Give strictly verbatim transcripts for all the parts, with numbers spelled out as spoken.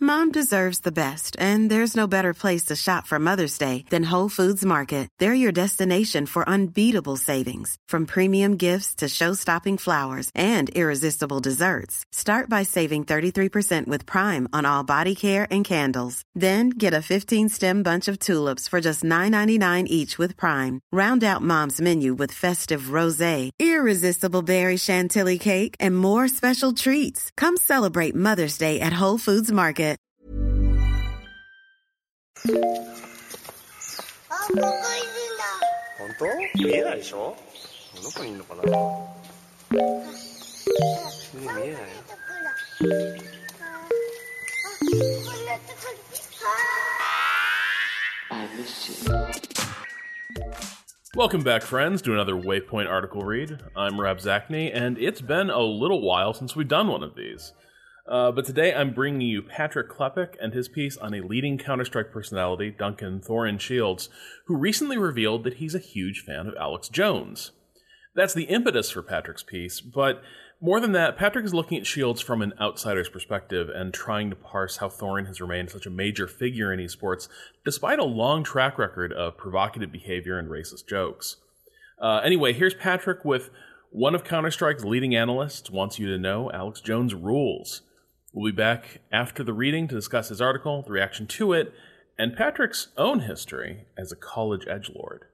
Mom deserves the best, and there's no better place to shop for Mother's Day than Whole Foods Market. They're your destination for unbeatable savings, from premium gifts to show-stopping flowers and irresistible desserts. Start by saving thirty-three percent with Prime on all body care and candles. Then get a fifteen-stem bunch of tulips for just nine ninety-nine each with Prime. Round out Mom's menu with festive rosé, irresistible berry chantilly cake, and more special treats. Come celebrate Mother's Day at Whole Foods Market. あ、ここいるんだ。本当？見えないでしょ？どこにいるのかな？見えないよ。 I miss you. Welcome back, friends, to another Waypoint article read. I'm Rob Zachney, and it's been a little while since we've done one of these. Uh, but today I'm bringing you Patrick Klepek and his piece on a leading Counter-Strike personality, Duncan Thorin Shields, who recently revealed that he's a huge fan of Alex Jones. That's the impetus for Patrick's piece, but more than that, Patrick is looking at Shields from an outsider's perspective and trying to parse how Thorin has remained such a major figure in esports, despite a long track record of provocative behavior and racist jokes. Uh, anyway, here's Patrick with one of Counter-Strike's leading analysts wants you to know Alex Jones rules. We'll be back after the reading to discuss his article, the reaction to it, and Patrick's own history as a college edgelord.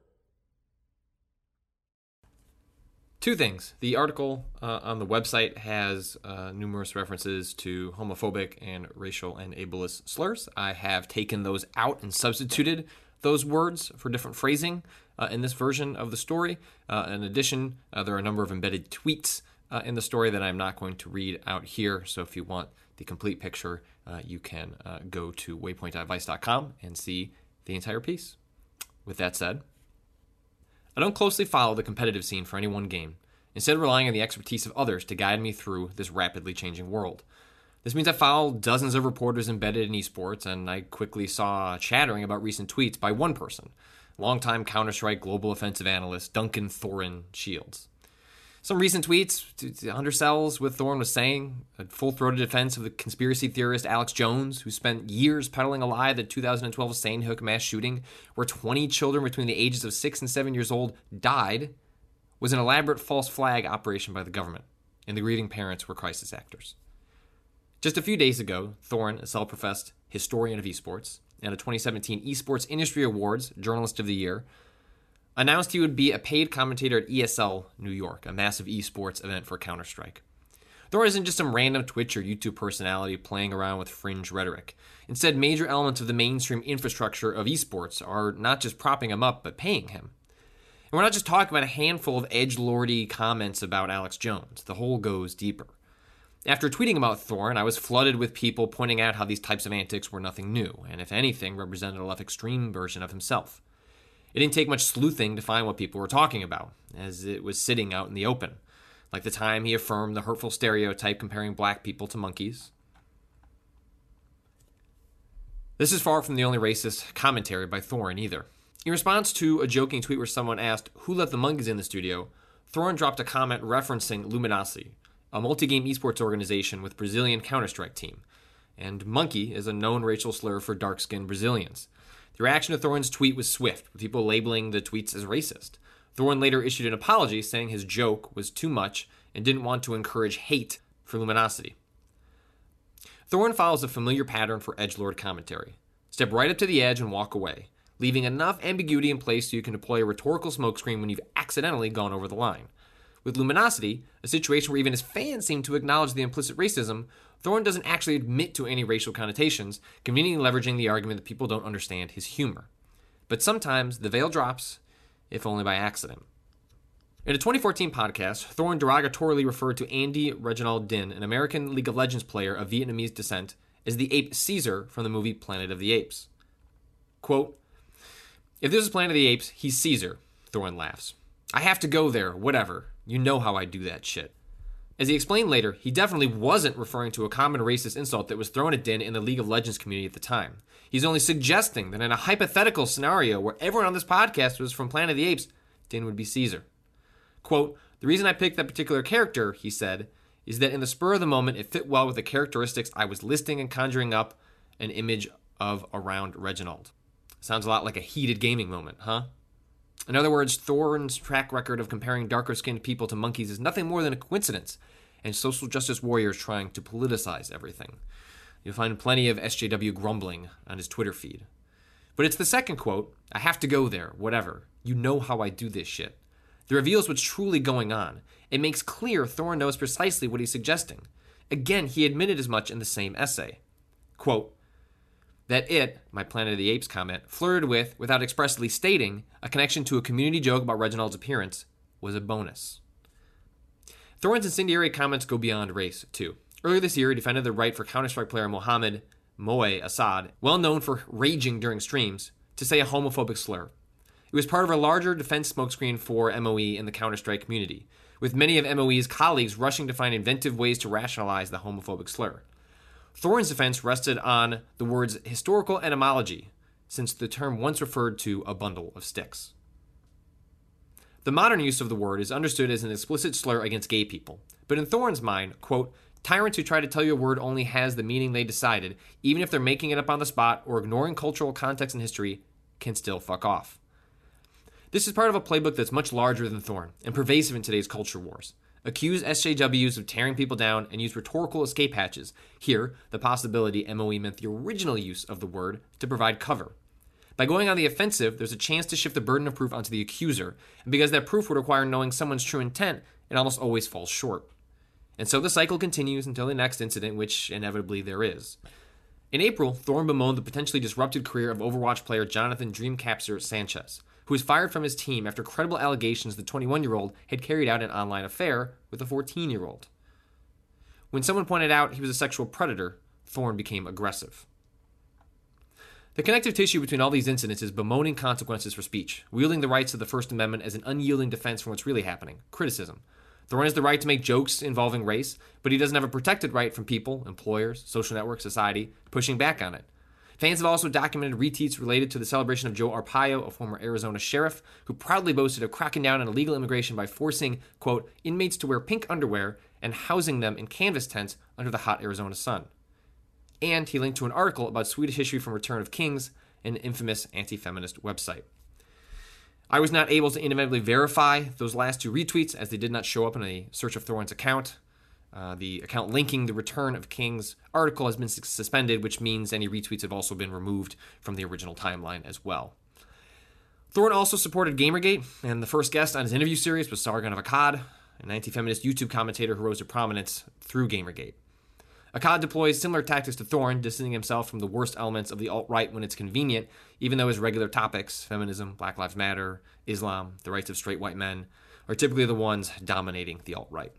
Two things. The article uh, on the website has uh, numerous references to homophobic and racial and ableist slurs. I have taken those out and substituted those words for different phrasing uh, in this version of the story. Uh, in addition, uh, there are a number of embedded tweets uh, in the story that I'm not going to read out here, so if you want the complete picture, uh, you can uh, go to waypoint advice dot com and see the entire piece. With that said, I don't closely follow the competitive scene for any one game, instead relying on the expertise of others to guide me through this rapidly changing world. This means I follow dozens of reporters embedded in esports, and I quickly saw chattering about recent tweets by one person, longtime Counter-Strike global offensive analyst Duncan Thorin Shields. Some recent tweets undersells what Thorin was saying, a full-throated defense of the conspiracy theorist Alex Jones, who spent years peddling a lie that two thousand twelve Sandy Hook mass shooting, where twenty children between the ages of six and seven years old died, was an elaborate false flag operation by the government, and the grieving parents were crisis actors. Just a few days ago, Thorin, a self-professed historian of esports, and a twenty seventeen Esports Industry Awards Journalist of the Year, announced he would be a paid commentator at E S L New York, a massive esports event for Counter-Strike. Thorin isn't just some random Twitch or YouTube personality playing around with fringe rhetoric. Instead, major elements of the mainstream infrastructure of esports are not just propping him up, but paying him. And we're not just talking about a handful of edgelordy comments about Alex Jones. The whole goes deeper. After tweeting about Thorin, I was flooded with people pointing out how these types of antics were nothing new, and if anything, represented a less extreme version of himself. It didn't take much sleuthing to find what people were talking about, as it was sitting out in the open, like the time he affirmed the hurtful stereotype comparing black people to monkeys. This is far from the only racist commentary by Thorin either. In response to a joking tweet where someone asked, "Who let the monkeys in the studio?" Thorin dropped a comment referencing Luminosity, a multi-game esports organization with Brazilian Counter-Strike team. And monkey is a known racial slur for dark-skinned Brazilians. The reaction to Thorin's tweet was swift, with people labeling the tweets as racist. Thorin later issued an apology saying his joke was too much and didn't want to encourage hate for Luminosity. Thorin follows a familiar pattern for edgelord commentary. Step right up to the edge and walk away, leaving enough ambiguity in place so you can deploy a rhetorical smokescreen when you've accidentally gone over the line. With Luminosity, a situation where even his fans seem to acknowledge the implicit racism, Thorin doesn't actually admit to any racial connotations, conveniently leveraging the argument that people don't understand his humor. But sometimes the veil drops, if only by accident. In a twenty fourteen podcast, Thorin derogatorily referred to Andy Reginald Din, an American League of Legends player of Vietnamese descent, as the ape Caesar from the movie Planet of the Apes. Quote, "If this is Planet of the Apes, he's Caesar," Thorin laughs. "I have to go there, whatever. You know how I do that shit." As he explained later, he definitely wasn't referring to a common racist insult that was thrown at Din in the League of Legends community at the time. He's only suggesting that in a hypothetical scenario where everyone on this podcast was from Planet of the Apes, Din would be Caesar. Quote, "The reason I picked that particular character," he said, "is that in the spur of the moment it fit well with the characteristics I was listing and conjuring up, an image of around Reginald. Sounds a lot like a heated gaming moment, huh? In other words, Thorne's track record of comparing darker-skinned people to monkeys is nothing more than a coincidence, and social justice warriors trying to politicize everything. You'll find plenty of S J W grumbling on his Twitter feed. But it's the second quote, "I have to go there, whatever. You know how I do this shit," that reveals what's truly going on. It makes clear Thorne knows precisely what he's suggesting. Again, he admitted as much in the same essay. Quote, that it, my Planet of the Apes comment, flirted with, without expressly stating, a connection to a community joke about Reginald's appearance, was a bonus. Thorne's incendiary comments go beyond race, too. Earlier this year, he defended the right for Counter-Strike player Mohammed Moe Assad, well known for raging during streams, to say a homophobic slur. It was part of a larger defense smokescreen for M O E in the Counter-Strike community, with many of M O E's colleagues rushing to find inventive ways to rationalize the homophobic slur. Thorne's defense rested on the word's historical etymology, since the term once referred to a bundle of sticks. The modern use of the word is understood as an explicit slur against gay people, but in Thorne's mind, quote, tyrants who try to tell you a word only has the meaning they decided, even if they're making it up on the spot or ignoring cultural context and history, can still fuck off. This is part of a playbook that's much larger than Thorne and pervasive in today's culture wars. Accuse S J Ws of tearing people down and use rhetorical escape hatches. Here, the possibility M O E meant the original use of the word to provide cover. By going on the offensive, there's a chance to shift the burden of proof onto the accuser, and because that proof would require knowing someone's true intent, it almost always falls short. And so the cycle continues until the next incident, which inevitably there is. In April, Thorne bemoaned the potentially disrupted career of Overwatch player Jonathan Dreamcapture Sanchez, who was fired from his team after credible allegations the twenty-one-year-old had carried out an online affair with a fourteen-year-old. When someone pointed out he was a sexual predator, Thorne became aggressive. The connective tissue between all these incidents is bemoaning consequences for speech, wielding the rights of the First Amendment as an unyielding defense from what's really happening, criticism. Thorne has the right to make jokes involving race, but he doesn't have a protected right from people, employers, social networks, society, pushing back on it. Fans have also documented retweets related to the celebration of Joe Arpaio, a former Arizona sheriff, who proudly boasted of cracking down on illegal immigration by forcing, quote, inmates to wear pink underwear and housing them in canvas tents under the hot Arizona sun. And he linked to an article about Swedish history from Return of Kings, an infamous anti-feminist website. I was not able to independently verify those last two retweets as they did not show up in a search of Thorne's account. Uh, the account linking the Return of Kings article has been suspended, which means any retweets have also been removed from the original timeline as well. Thorne also supported Gamergate, and the first guest on his interview series was Sargon of Akkad, an anti-feminist YouTube commentator who rose to prominence through Gamergate. Akkad deploys similar tactics to Thorne, distancing himself from the worst elements of the alt-right when it's convenient, even though his regular topics, feminism, Black Lives Matter, Islam, the rights of straight white men, are typically the ones dominating the alt-right.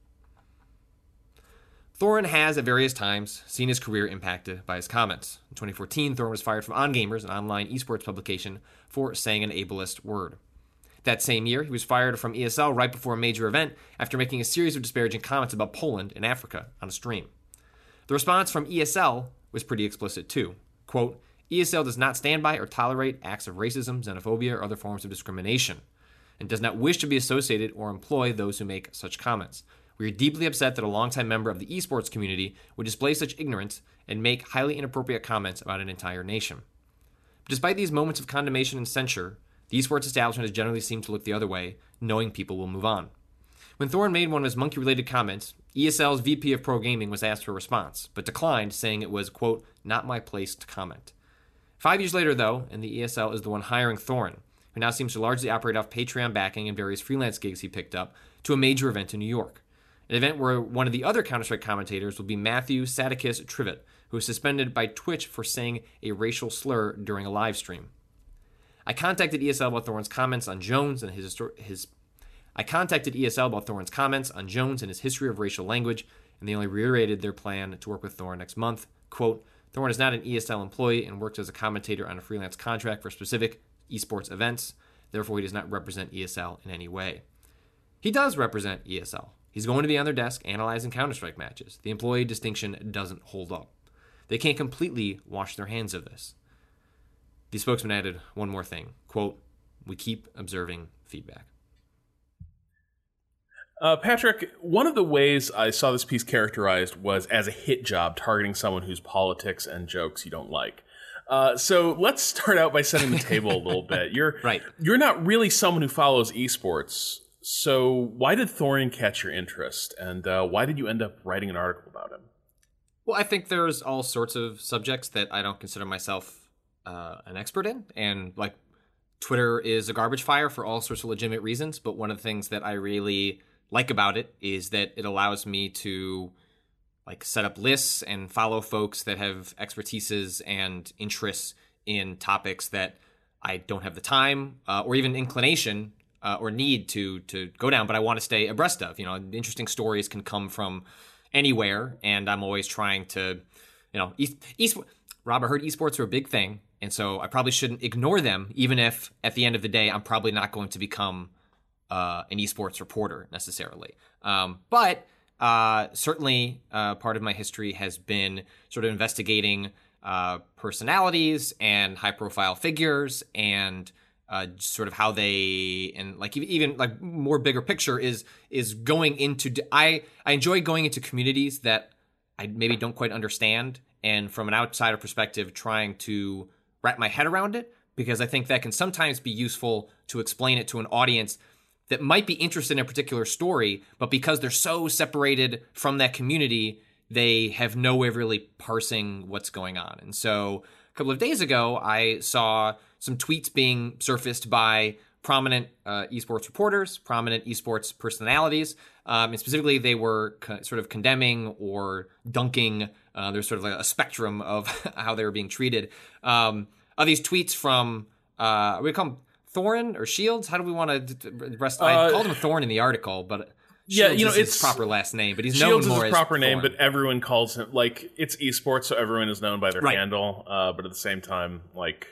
Thorne has, at various times, seen his career impacted by his comments. In twenty fourteen, Thorne was fired from OnGamers, an online esports publication, for saying an ableist word. That same year, he was fired from E S L right before a major event after making a series of disparaging comments about Poland and Africa on a stream. The response from E S L was pretty explicit too. Quote, E S L does not stand by or tolerate acts of racism, xenophobia, or other forms of discrimination, and does not wish to be associated or employ those who make such comments. We are deeply upset that a longtime member of the esports community would display such ignorance and make highly inappropriate comments about an entire nation. But despite these moments of condemnation and censure, the esports establishment has generally seemed to look the other way, knowing people will move on. When Thorne made one of his monkey-related comments, E S L's V P of Pro Gaming was asked for a response, but declined, saying it was, quote, not my place to comment. Five years later, though, and the E S L is the one hiring Thorne, who now seems to largely operate off Patreon backing and various freelance gigs he picked up, to a major event in New York. An event where one of the other Counter-Strike commentators will be Matthew Sadakis Trivet, who was suspended by Twitch for saying a racial slur during a live stream. I contacted E S L about Thorne's comments on Jones and his his. I contacted E S L about Thorne's comments on Jones and his history of racial language, and they only reiterated their plan to work with Thorne next month. Quote, Thorne is not an E S L employee and works as a commentator on a freelance contract for specific esports events. Therefore, he does not represent E S L in any way. He does represent E S L. He's going to be on their desk analyzing Counter-Strike matches. The employee distinction doesn't hold up. They can't completely wash their hands of this. The spokesman added one more thing. Quote, we keep observing feedback. Uh, Patrick, one of the ways I saw this piece characterized was as a hit job targeting someone whose politics and jokes you don't like. Uh, so let's start out by setting the table a little bit. You're right. You're not really someone who follows esports. So why did Thorin catch your interest, and uh, why did you end up writing an article about him? Well, I think there's all sorts of subjects that I don't consider myself uh, an expert in, and like Twitter is a garbage fire for all sorts of legitimate reasons. But one of the things that I really like about it is that it allows me to like set up lists and follow folks that have expertises and interests in topics that I don't have the time uh, or even inclination uh, or need to to go down, but I want to stay abreast of. You know, interesting stories can come from anywhere, and I'm always trying to, you know, e- e- Rob, I heard esports are a big thing, and so I probably shouldn't ignore them, even if at the end of the day, I'm probably not going to become uh, an esports reporter necessarily. Um, but uh, certainly uh, part of my history has been sort of investigating uh, personalities and high-profile figures and Uh, sort of how they and like even like more bigger picture is is going into I I enjoy going into communities that I maybe don't quite understand, and from an outsider perspective trying to wrap my head around it, because I think that can sometimes be useful to explain it to an audience that might be interested in a particular story, but because they're so separated from that community, they have no way of really parsing what's going on. And so a couple of days ago, I saw some tweets being surfaced by prominent uh, esports reporters, prominent esports personalities, um, and specifically they were co- sort of condemning or dunking. Uh, there's sort of like a spectrum of how they were being treated. Um, of these tweets from, uh, we call him Thorin or Shields? How do we want to rest? Uh, I called him Thorin in the article, but Shields yeah, you know, is it's his proper last name, but he's Shields known more is his proper as name, Thorin. but everyone calls him, like, it's esports, so everyone is known by their Right. handle. Uh, but at the same time, like,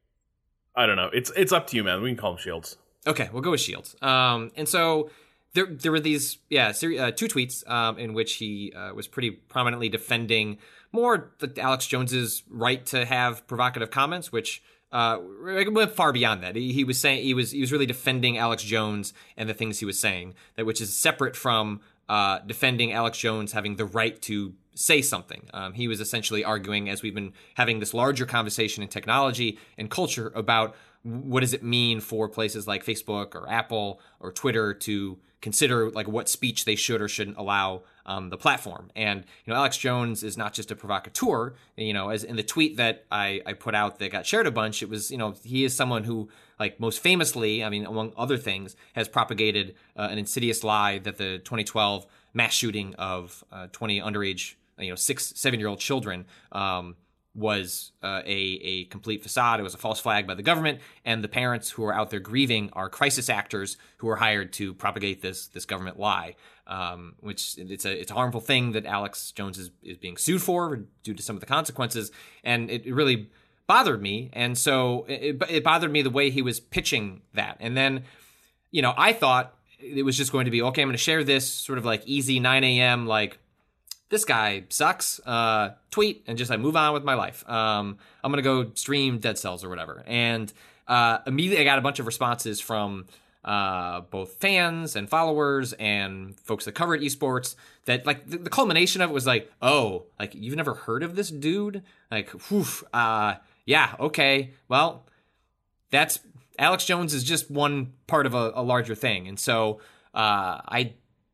I don't know. It's it's up to you, man. We can call him Shields. Okay, we'll go with Shields. Um, and so there there were these, yeah, seri- uh, two tweets um, in which he uh, was pretty prominently defending more the Alex Jones's right to have provocative comments, which uh, went far beyond that. He, he was saying he was he was really defending Alex Jones and the things he was saying, that which is separate from uh, defending Alex Jones having the right to say something. Um, he was essentially arguing, as we've been having this larger conversation in technology and culture about what does it mean for places like Facebook or Apple or Twitter to consider like what speech they should or shouldn't allow on the platform. And, you know, Alex Jones is not just a provocateur. You know, as in the tweet that I, I put out that got shared a bunch, it was, you know, he is someone who, like, most famously, I mean, among other things, has propagated uh, an insidious lie that the twenty twelve mass shooting of uh, twenty underage, you know, six, seven-year-old children um, was uh, a, a complete facade. It was a false flag by the government, and the parents who are out there grieving are crisis actors who are hired to propagate this this government lie, um, which it's a it's a harmful thing that Alex Jones is, is being sued for due to some of the consequences, and it, it really bothered me. And so it, it bothered me the way he was pitching that. And then, you know, I thought it was just going to be, okay, I'm going to share this sort of like easy nine a.m. like, this guy sucks, uh, tweet, and just like move on with my life. Um, I'm going to go stream Dead Cells or whatever. And uh, immediately I got a bunch of responses from uh, both fans and followers and folks that covered esports that like the, the culmination of it was like, oh, like you've never heard of this dude? Like, whew, uh, yeah, okay. Well, that's Alex Jones is just one part of a, a larger thing. And so uh, I,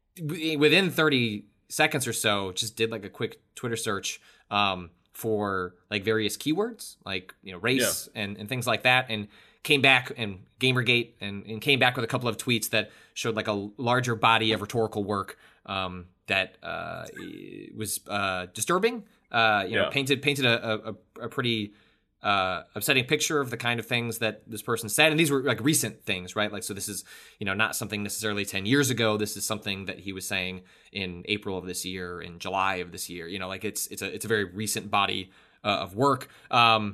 within thirty seconds or so, just did like a quick Twitter search um, for like various keywords, like, you know, race yeah. and, and things like that, and came back and Gamergate and, and came back with a couple of tweets that showed like a larger body of rhetorical work um, that uh, was uh, disturbing. Uh, you yeah. know, painted painted a, a, a pretty uh, upsetting picture of the kind of things that this person said, and these were like recent things, right? Like, so this is, you know, not something necessarily ten years ago. This is something that he was saying in April of this year, in July of this year. You know, like it's it's a it's a very recent body uh, of work. Um,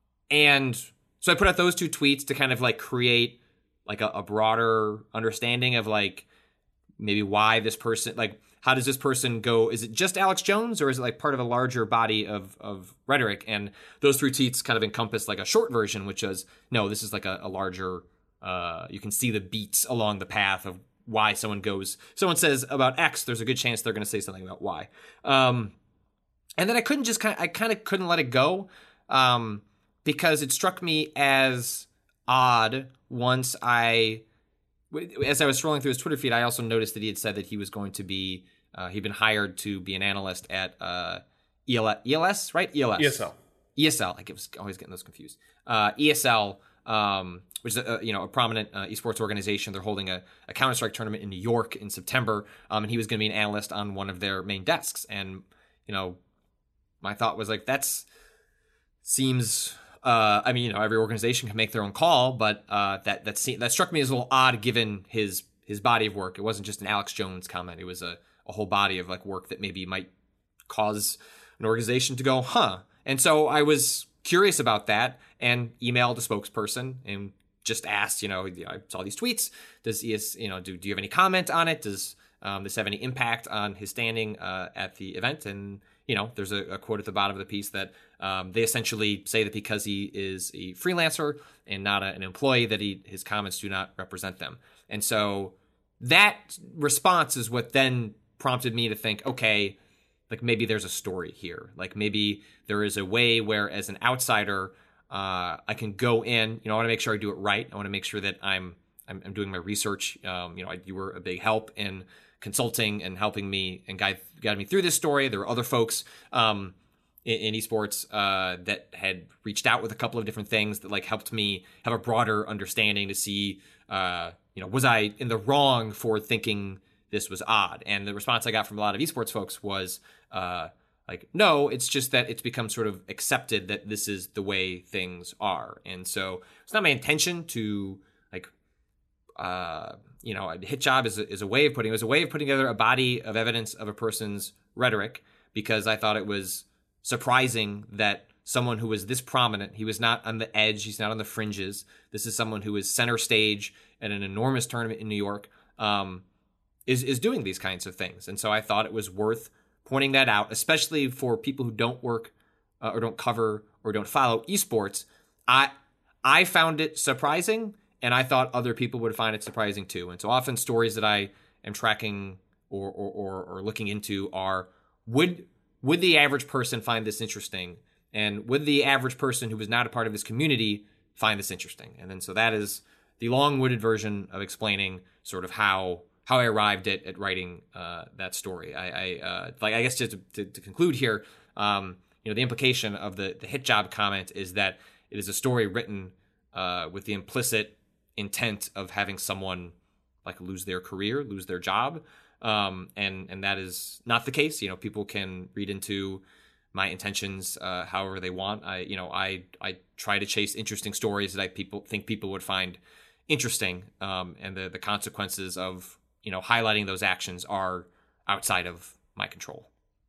and so I put out those two tweets to kind of like create like a, a broader understanding of like maybe why this person, like, how does this person go? Is it just Alex Jones, or is it like part of a larger body of of rhetoric? And those three tweets kind of encompass like a short version, which is, no, this is like a, a larger, uh, you can see the beats along the path of why someone goes, someone says about X, there's a good chance they're going to say something about Y. Um, and then I couldn't just kind of, I kind of couldn't let it go um, because it struck me as odd once I, as I was scrolling through his Twitter feed, I also noticed that he had said that he was going to be, uh, he'd been hired to be an analyst at uh, E L S, E L S, right? E L S. E S L. E S L. I was always getting those confused. Uh, E S L, um, which is a, you know a prominent uh, esports organization. They're holding a, a Counter-Strike tournament in New York in September, um, and he was going to be an analyst on one of their main desks. And you know, my thought was like, that's seems. Uh, I mean, you know, every organization can make their own call, but uh, that that se- that struck me as a little odd given his his body of work. It wasn't just an Alex Jones comment; it was a, a whole body of like work that maybe might cause an organization to go, huh. And so I was curious about that and emailed a spokesperson and just asked, you know, I saw these tweets. Does E S, you know, do, do you have any comment on it? Does um, this have any impact on his standing uh, at the event? And, you know, there's a, a quote at the bottom of the piece that um, they essentially say that because he is a freelancer and not a, an employee, that he his comments do not represent them. And so that response is what then prompted me to think, okay, like maybe there's a story here. Like maybe there is a way where as an outsider, uh, I can go in, you know, I want to make sure I do it right. I want to make sure that I'm, I'm, I'm doing my research. Um, you know, I, you were a big help in consulting and helping me and guide, guided me through this story. There were other folks um, in, in esports uh, that had reached out with a couple of different things that like helped me have a broader understanding to see, uh, you know, was I in the wrong for thinking this was odd? And the response I got from a lot of esports folks was uh, like, no, it's just that it's become sort of accepted that this is the way things are. And so it's not my intention to like, uh, you know, a hit job is a, is a way of putting, it was a way of putting together a body of evidence of a person's rhetoric, because I thought it was surprising that someone who was this prominent, he was not on the edge, he's not on the fringes. This is someone who is center stage at an enormous tournament in New York, um, is is doing these kinds of things. And so I thought it was worth pointing that out, especially for people who don't work uh, or don't cover or don't follow esports. I I found it surprising, and I thought other people would find it surprising too. And so often stories that I am tracking or or, or, or looking into are, would would the average person find this interesting? And would the average person who was not a part of this community find this interesting? And then so that is the long-winded version of explaining sort of how how I arrived at, at writing uh, that story. I, I uh, like I guess just to, to, to conclude here, um, you know, the implication of the, the hit job comment is that it is a story written uh, with the implicit intent of having someone like lose their career, lose their job, um, and and that is not the case. You know, people can read into my intentions uh, however they want. I you know I I try to chase interesting stories that I people think people would find interesting, um, and the the consequences of you know, highlighting those actions are outside of my control.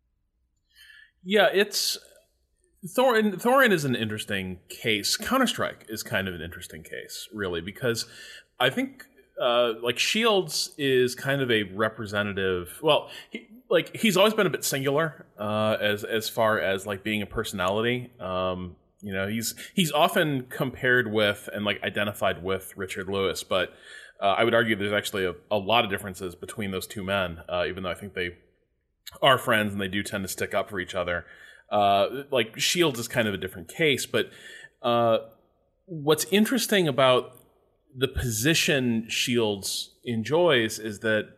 Yeah, it's Thorin. Thorin is an interesting case. Counter-Strike is kind of an interesting case, really, because I think uh, like Shields is kind of a representative. Well, he, like he's always been a bit singular uh, as as far as like being a personality. Um, you know, he's he's often compared with and like identified with Richard Lewis, but Uh, I would argue there's actually a, a lot of differences between those two men, uh, even though I think they are friends and they do tend to stick up for each other. Uh, like, Shields is kind of a different case, but uh, what's interesting about the position Shields enjoys is that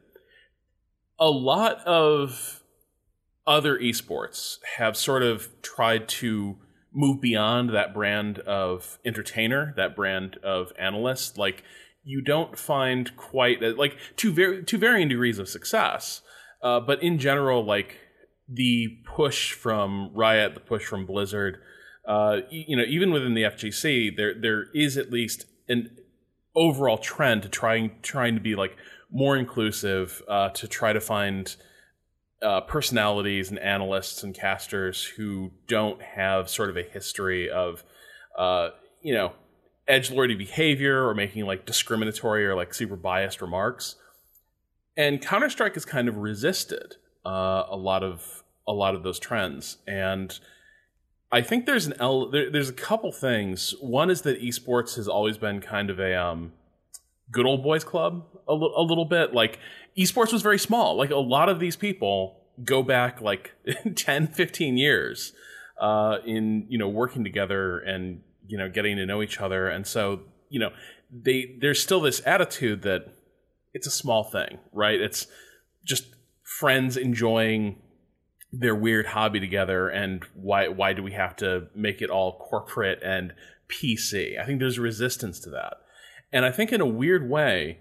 a lot of other esports have sort of tried to move beyond that brand of entertainer, that brand of analyst. Like, you don't find quite like to very to varying degrees of success, uh, but in general, like the push from Riot, the push from Blizzard, uh, you know, even within the F G C, there there is at least an overall trend to trying trying to be like more inclusive, uh, to try to find uh, personalities and analysts and casters who don't have sort of a history of, uh, you know. edgelordy behavior or making like discriminatory or like super biased remarks. And Counter-Strike has kind of resisted uh, a lot of a lot of those trends. And I think there's an el- there, there's a couple things. One is that esports has always been kind of a um, good old boys club a, l- a little bit. Like, esports was very small. Like, a lot of these people go back like ten, fifteen years uh, in, you know, working together and, you know, getting to know each other. And so, you know, they there's still this attitude that it's a small thing, right? It's just friends enjoying their weird hobby together, and why why do we have to make it all corporate and P C? I think there's resistance to that. And I think in a weird way,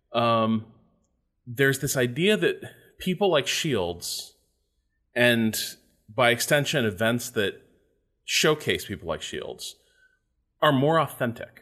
um, there's this idea that people like Shields, and by extension events that showcase people like Shields, are more authentic.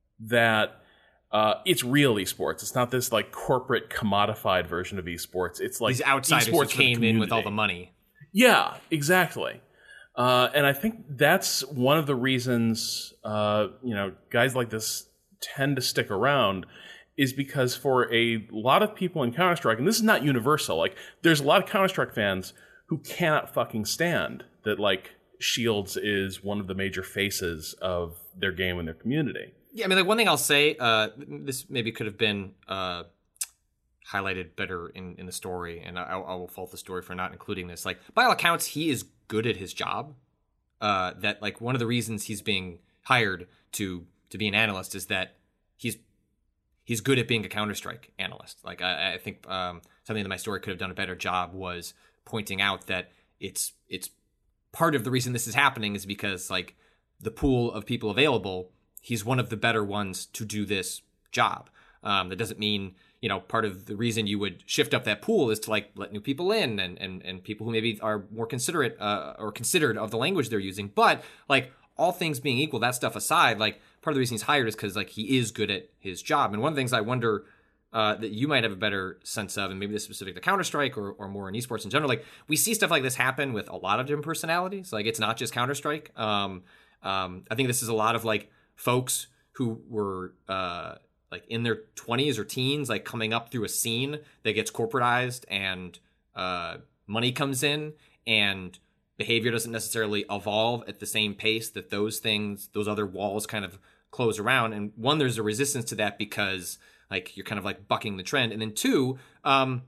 That uh, it's real esports. It's not this like corporate commodified version of esports. It's like these outsiders who came in with all the money. Yeah, exactly. Uh, and I think that's one of the reasons, uh, you know, guys like this tend to stick around, is because for a lot of people in Counter-Strike, and this is not universal, like, there's a lot of Counter-Strike fans who cannot fucking stand that, like, Shields is one of the major faces of their game and their community. Yeah, I mean, like, one thing I'll say, uh, this maybe could have been uh, highlighted better in, in the story, and I, I will fault the story for not including this. Like, by all accounts, he is good at his job. Uh, that, like, one of the reasons he's being hired to to be an analyst is that he's he's good at being a Counter-Strike analyst. Like, I, I think um, something that my story could have done a better job was pointing out that it's it's part of the reason this is happening is because, like, the pool of people available, he's one of the better ones to do this job. Um, that doesn't mean, you know, part of the reason you would shift up that pool is to, like, let new people in and and, and people who maybe are more considerate uh, or considered of the language they're using. But, like, all things being equal, that stuff aside, like, part of the reason he's hired is because, like, he is good at his job. And one of the things I wonder uh, that you might have a better sense of, and maybe this is specific to Counter-Strike or, or more in esports in general, like, we see stuff like this happen with a lot of different personalities. Like, it's not just Counter-Strike. Um, um, I think this is a lot of, like, folks who were uh, like in their twenties or teens, like coming up through a scene that gets corporatized and uh, money comes in and behavior doesn't necessarily evolve at the same pace that those things, those other walls kind of close around. And one, there's a resistance to that because, like, you're kind of like bucking the trend. And then two, um,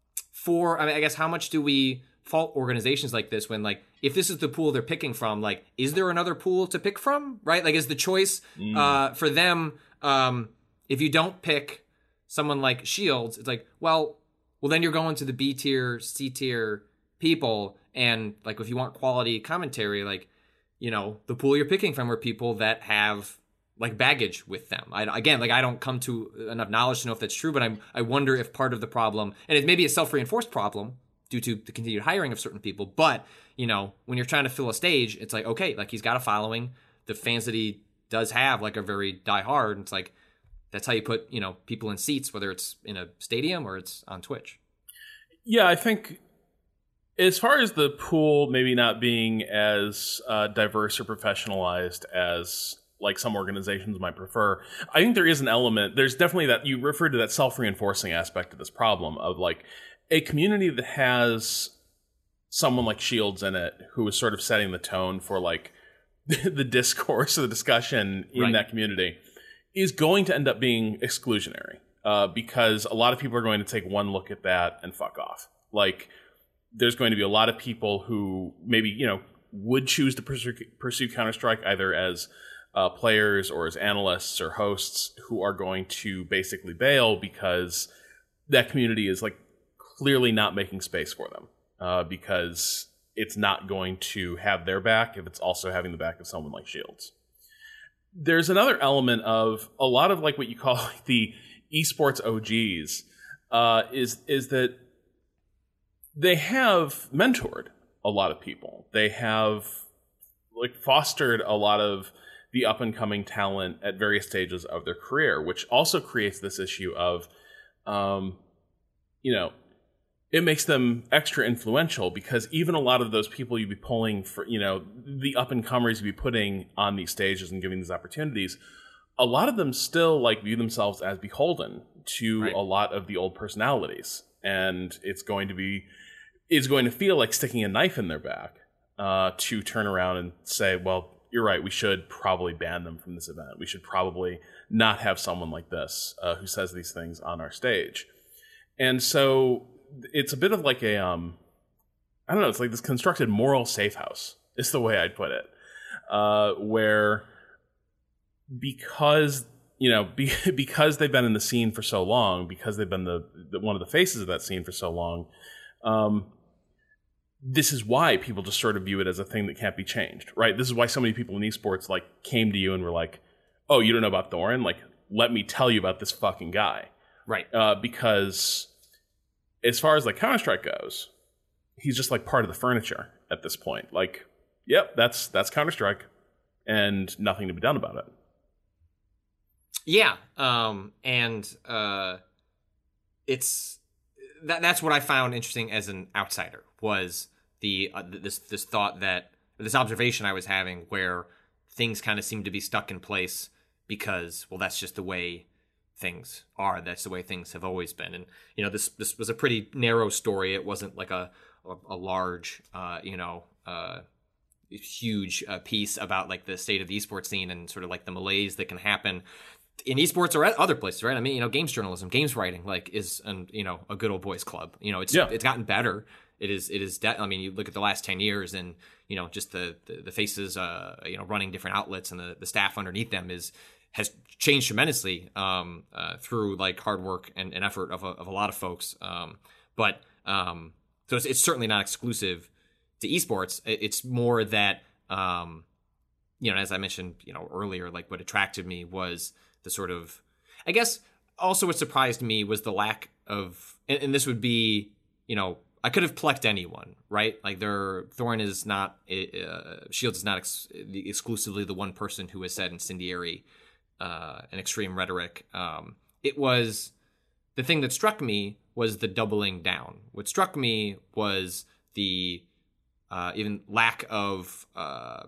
for, I mean, I guess how much do we fault organizations like this when, like, if this is the pool they're picking from, like, is there another pool to pick from, right? Like, is the choice mm. uh, for them, um, if you don't pick someone like Shields, it's like, well, well, then you're going to the B tier, C tier people. And, like, if you want quality commentary, like, you know, the pool you're picking from are people that have, like, baggage with them. I, again, like, I don't come to enough knowledge to know if that's true, but I'm, I wonder if part of the problem, and it may be a self-reinforced problem due to the continued hiring of certain people, but, you know, when you're trying to fill a stage, it's like, okay, like, he's got a following. The fans that he does have, like, are very diehard. It's like, that's how you put, you know, people in seats, whether it's in a stadium or it's on Twitch. Yeah, I think as far as the pool maybe not being as uh, diverse or professionalized as, like, some organizations might prefer, I think there is an element, there's definitely that, you referred to that self-reinforcing aspect of this problem of, like, a community that has someone like Shields in it who is sort of setting the tone for, like, the discourse or the discussion in right. that community is going to end up being exclusionary uh, because a lot of people are going to take one look at that and fuck off. Like, there's going to be a lot of people who maybe, you know, would choose to pursue, pursue Counter-Strike either as uh, players or as analysts or hosts who are going to basically bail because that community is, like, clearly not making space for them uh, because it's not going to have their back if it's also having the back of someone like Shields. There's another element of a lot of, like, what you call, like, the esports O Gs uh, is is that they have mentored a lot of people. They have, like, fostered a lot of the up-and-coming talent at various stages of their career, which also creates this issue of, um, you know, it makes them extra influential because even a lot of those people you'd be pulling for, you know, the up-and-comers you'd be putting on these stages and giving these opportunities, a lot of them still, like, view themselves as beholden to right. a lot of the old personalities. And it's going to be, it's going to feel like sticking a knife in their back uh, to turn around and say, well, you're right. We should probably ban them from this event. We should probably not have someone like this uh, who says these things on our stage. And so it's a bit of like a, um, I don't know, it's like this constructed moral safe house, is the way I'd put it, uh, where because, you know, be, because they've been in the scene for so long, because they've been the, the one of the faces of that scene for so long, um, this is why people just sort of view it as a thing that can't be changed, right? This is why so many people in esports like came to you and were like, "Oh, you don't know about Thorin? Like, let me tell you about this fucking guy." Right. Uh, because as far as like Counter-Strike goes, he's just like part of the furniture at this point. Like, yep, that's that's Counter-Strike, and nothing to be done about it. Yeah, um, and uh, it's that, that's what I found interesting as an outsider was the uh, this this thought that this observation I was having where things kind of seem to be stuck in place because, well, that's just the way things are. That's the way things have always been. And you know, this this was a pretty narrow story. It wasn't like a a, a large, uh, you know, uh, huge uh, piece about like the state of the esports scene and sort of like the malaise that can happen in esports or at other places, right? I mean, you know, games journalism, games writing, like is an you know a good old boys club. You know, it's yeah. it's gotten better. It is it is. De- I mean, you look at the last ten years, and you know, just the the, the faces, uh, you know, running different outlets and the, the staff underneath them is has changed tremendously um, uh, through like hard work and, and effort of a, of a lot of folks. Um, but um, so it's, it's certainly not exclusive to esports. It's more that um, you know, as I mentioned, you know, earlier, like what attracted me was the sort of, I guess, also what surprised me was the lack of, and, and this would be, you know. I could have plucked anyone, right? Like, there, Thorin is not, uh, Shields is not ex- exclusively the one person who has said incendiary uh, and extreme rhetoric. Um, it was, the thing that struck me was the doubling down. What struck me was the uh, even lack of uh,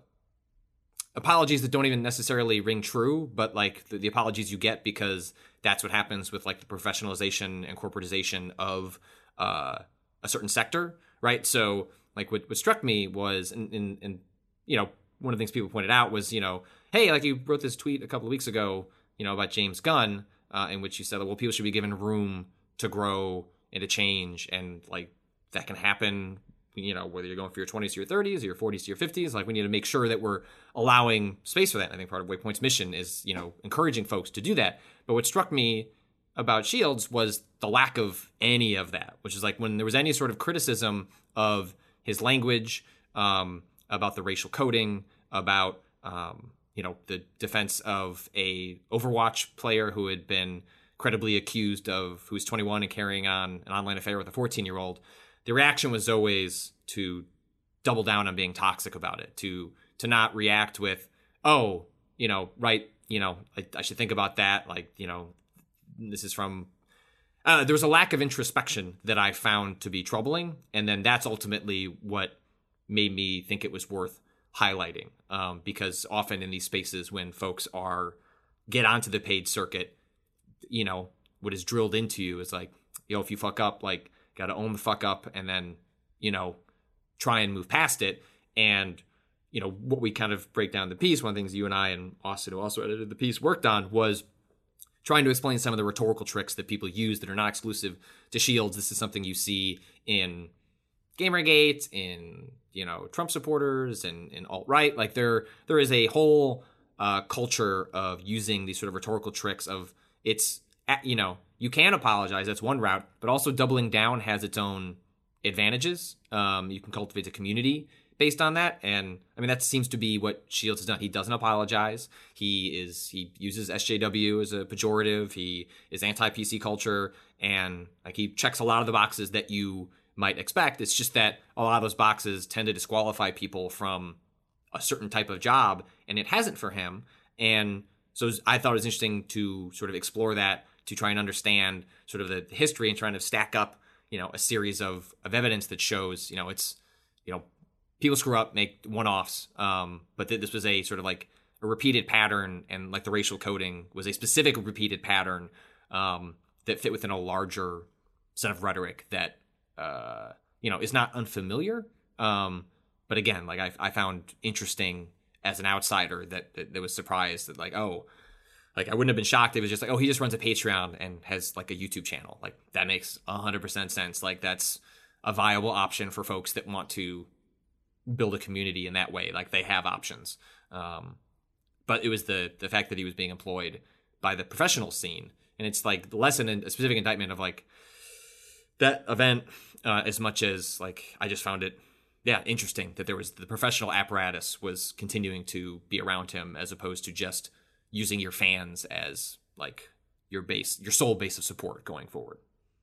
apologies that don't even necessarily ring true, but like the, the apologies you get because that's what happens with like the professionalization and corporatization of uh, a certain sector, right? So like what, what struck me was, and, and, and, you know, one of the things people pointed out was, you know, hey, like you wrote this tweet a couple of weeks ago, you know, about James Gunn, uh, in which you said, well, people should be given room to grow and to change. And like that can happen, you know, whether you're going for your twenties to your thirties or your forties to your fifties, like we need to make sure that we're allowing space for that. I think part of Waypoint's mission is, you know, encouraging folks to do that. But what struck me about Shields was the lack of any of that, which is like when there was any sort of criticism of his language, um, about the racial coding, about, um, you know, the defense of a Overwatch player who had been credibly accused of, who's twenty-one and carrying on an online affair with a fourteen year old. The reaction was always to double down on being toxic about it, to, to not react with, oh, you know, right. You know, I, I should think about that. Like, you know, this is from, uh, there was a lack of introspection that I found to be troubling. And then that's ultimately what made me think it was worth highlighting. Um, because often in these spaces when folks are, get onto the paid circuit, you know, what is drilled into you is like, yo, if you fuck up, like, got to own the fuck up and then, you know, try and move past it. And, you know, what we kind of break down the piece, one of the things you and I and Austin, who also edited the piece, worked on was trying to explain some of the rhetorical tricks that people use that are not exclusive to Shields. This is something you see in Gamergate, in, you know, Trump supporters and, and alt-right. Like there, there is a whole uh, culture of using these sort of rhetorical tricks of it's, you know, you can apologize. That's one route, but also doubling down has its own advantages. Um, you can cultivate a community based on that. And I mean, that seems to be what Shields has done. He doesn't apologize. He is, he uses S J W as a pejorative. He is anti-P C culture. And like he checks a lot of the boxes that you might expect. It's just that a lot of those boxes tend to disqualify people from a certain type of job, and it hasn't for him. And so I thought it was interesting to sort of explore that, to try and understand sort of the history and trying to stack up, you know, a series of, of evidence that shows, you know, it's, you know, people screw up, make one-offs, um, but th- this was a sort of like a repeated pattern, and like the racial coding was a specific repeated pattern um, that fit within a larger set of rhetoric that, uh, you know, is not unfamiliar. Um, but again, like I, I found interesting as an outsider that, that, that was surprised that, like, oh, like, I wouldn't have been shocked if it was just like, oh, he just runs a Patreon and has, like, a YouTube channel. Like, that makes one hundred percent sense. Like, that's a viable option for folks that want to build a community in that way. Like, they have options. Um, but it was the the fact that he was being employed by the professional scene. And it's, like, less in a specific indictment of, like, that event uh, as much as, like, I just found it, yeah, interesting that there was the professional apparatus was continuing to be around him as opposed to just using your fans as, like, your base, your sole base of support going forward.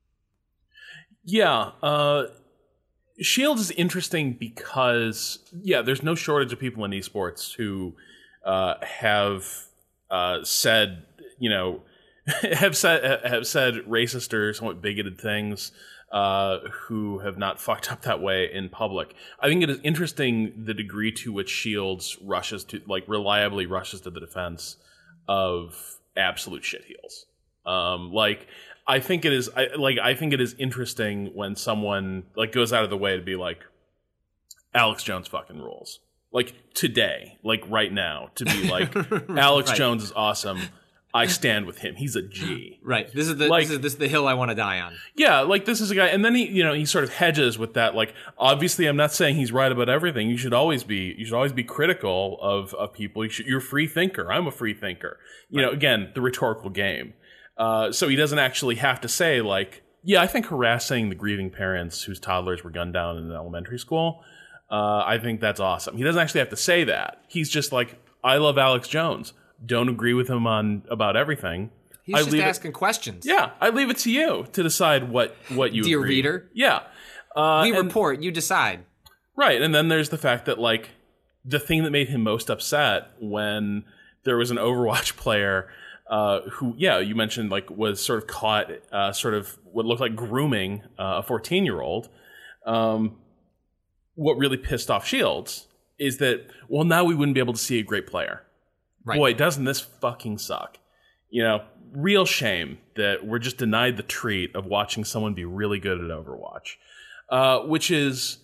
Yeah, uh, Shields is interesting because, yeah, there's no shortage of people in esports who uh, have uh, said, you know, have said have said racist or somewhat bigoted things, uh, who have not fucked up that way in public. I think it is interesting the degree to which Shields rushes to, like, reliably rushes to the defense of absolute shitheels. Um, like, I think it is, I, like, I think it is interesting when someone, like, goes out of the way to be like, Alex Jones fucking rules. Like, today, like, right now, to be like, Alex Right. Jones is awesome. I stand with him. He's a G. Right. This is the Like- this is this is the hill I want to die on. Yeah, like, this is a guy, and then he, you know, he sort of hedges with that, like, obviously I'm not saying he's right about everything. You should always be, you should always be critical of, of people. You should, you're a free thinker. I'm a free thinker. You know, again, the rhetorical game. Uh, so he doesn't actually have to say, like, yeah, I think harassing the grieving parents whose toddlers were gunned down in an elementary school, uh, I think that's awesome. He doesn't actually have to say that. He's just like, I love Alex Jones. Don't agree with him on about everything. He's I just leave it- asking questions. Yeah, I leave it to you to decide what, what you Dear agree. reader. Yeah. Uh, We and- report, you decide. Right, and then there's the fact that, like, the thing that made him most upset when there was an Overwatch player uh, who, yeah, you mentioned, like, was sort of caught, uh, sort of what looked like grooming uh, a fourteen-year-old. Um, what really pissed off Shields is that, well, now we wouldn't be able to see a great player. Right. Boy, doesn't this fucking suck. You know, real shame that we're just denied the treat of watching someone be really good at Overwatch. Uh, which is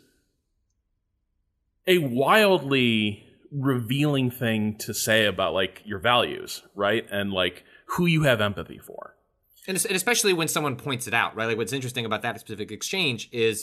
a wildly revealing thing to say about, like, your values, right? And, like, who you have empathy for. And, es- and especially when someone points it out, right? Like, what's interesting about that specific exchange is,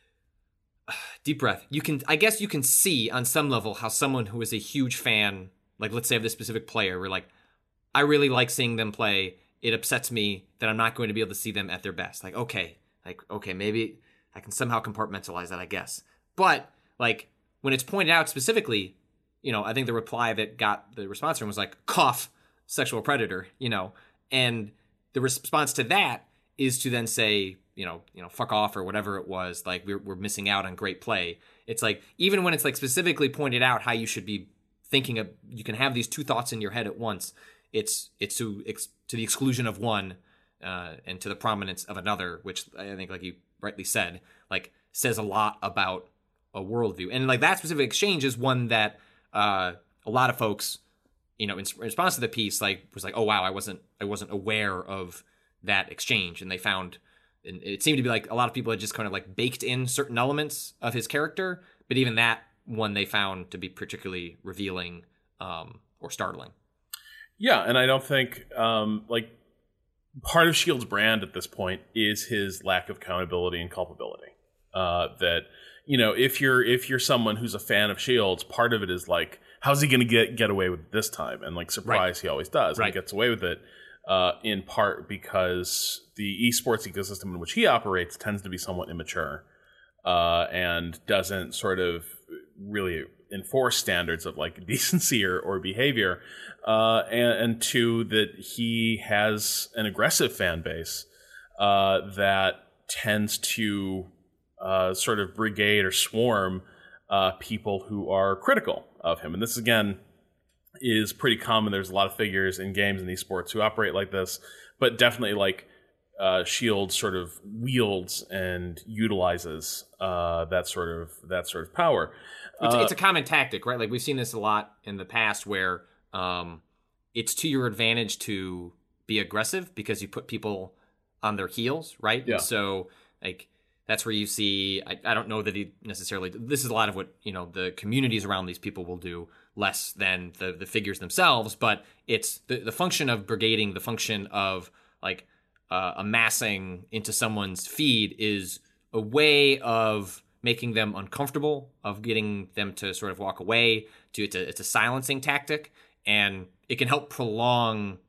deep breath, you can, I guess you can see on some level how someone who is a huge fan, like, let's say of this specific player, we're like, I really like seeing them play. It upsets me that I'm not going to be able to see them at their best. Like, okay, like, okay, maybe I can somehow compartmentalize that, I guess. But, like, when it's pointed out specifically, you know, I think the reply that got the response from was like, cough, sexual predator, you know, and the response to that is to then say, you know, you know, fuck off or whatever it was, like, we're, we're missing out on great play. It's like, even when it's, like, specifically pointed out how you should be thinking of, you can have these two thoughts in your head at once, it's it's to ex, to the exclusion of one uh, and to the prominence of another, which I think, like you rightly said, like, says a lot about a worldview. And, like, that specific exchange is one that uh, a lot of folks, you know, in response to the piece, like, was like, oh wow, I wasn't I wasn't aware of that exchange, and they found, and it seemed to be like a lot of people had just kind of, like, baked in certain elements of his character, but even that one they found to be particularly revealing um, or startling. Yeah, and I don't think, um, like, part of Shield's brand at this point is his lack of accountability and culpability. Uh, that, you know, if you're if you're someone who's a fan of Shields, part of it is like, how's he going to get get away with it this time? And, like, surprise, Right. he always does. Right. And he gets away with it uh, in part because the esports ecosystem in which he operates tends to be somewhat immature uh, and doesn't sort of really enforce standards of, like, decency or, or behavior. Uh, and, and two, that he has an aggressive fan base uh, that tends to uh, sort of brigade or swarm uh, people who are critical of him. And this, again, is pretty common. There's a lot of figures in games and esports who operate like this, but definitely, like, uh, Shield sort of wields and utilizes uh, that sort of that sort of power. It's, Uh, it's a common tactic, right? Like, we've seen this a lot in the past where um, it's to your advantage to be aggressive because you put people on their heels, right? Yeah. And so, like, that's where you see, I, I don't know that he necessarily, this is a lot of what, you know, the communities around these people will do. less than the the figures themselves, but it's the, the function of brigading, the function of like uh, amassing into someone's feed is a way of making them uncomfortable, of getting them to sort of walk away. To it's a, it's a silencing tactic, and it can help prolong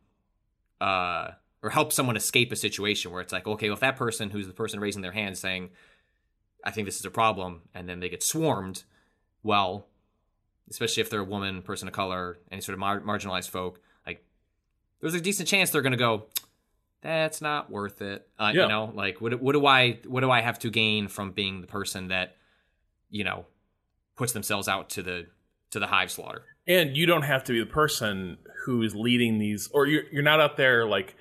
uh, or help someone escape a situation where it's like, okay, well, if that person who's the person raising their hand saying, I think this is a problem, and then they get swarmed, well, especially if they're a woman, person of color, any sort of mar- marginalized folk, like there's a decent chance they're going to go, that's not worth it. Uh, yeah. You know, like what, what do I, what do I have to gain from being the person that, you know, puts themselves out to the, to the hive slaughter? And you don't have to be the person who is leading these, or you're, you're not out there like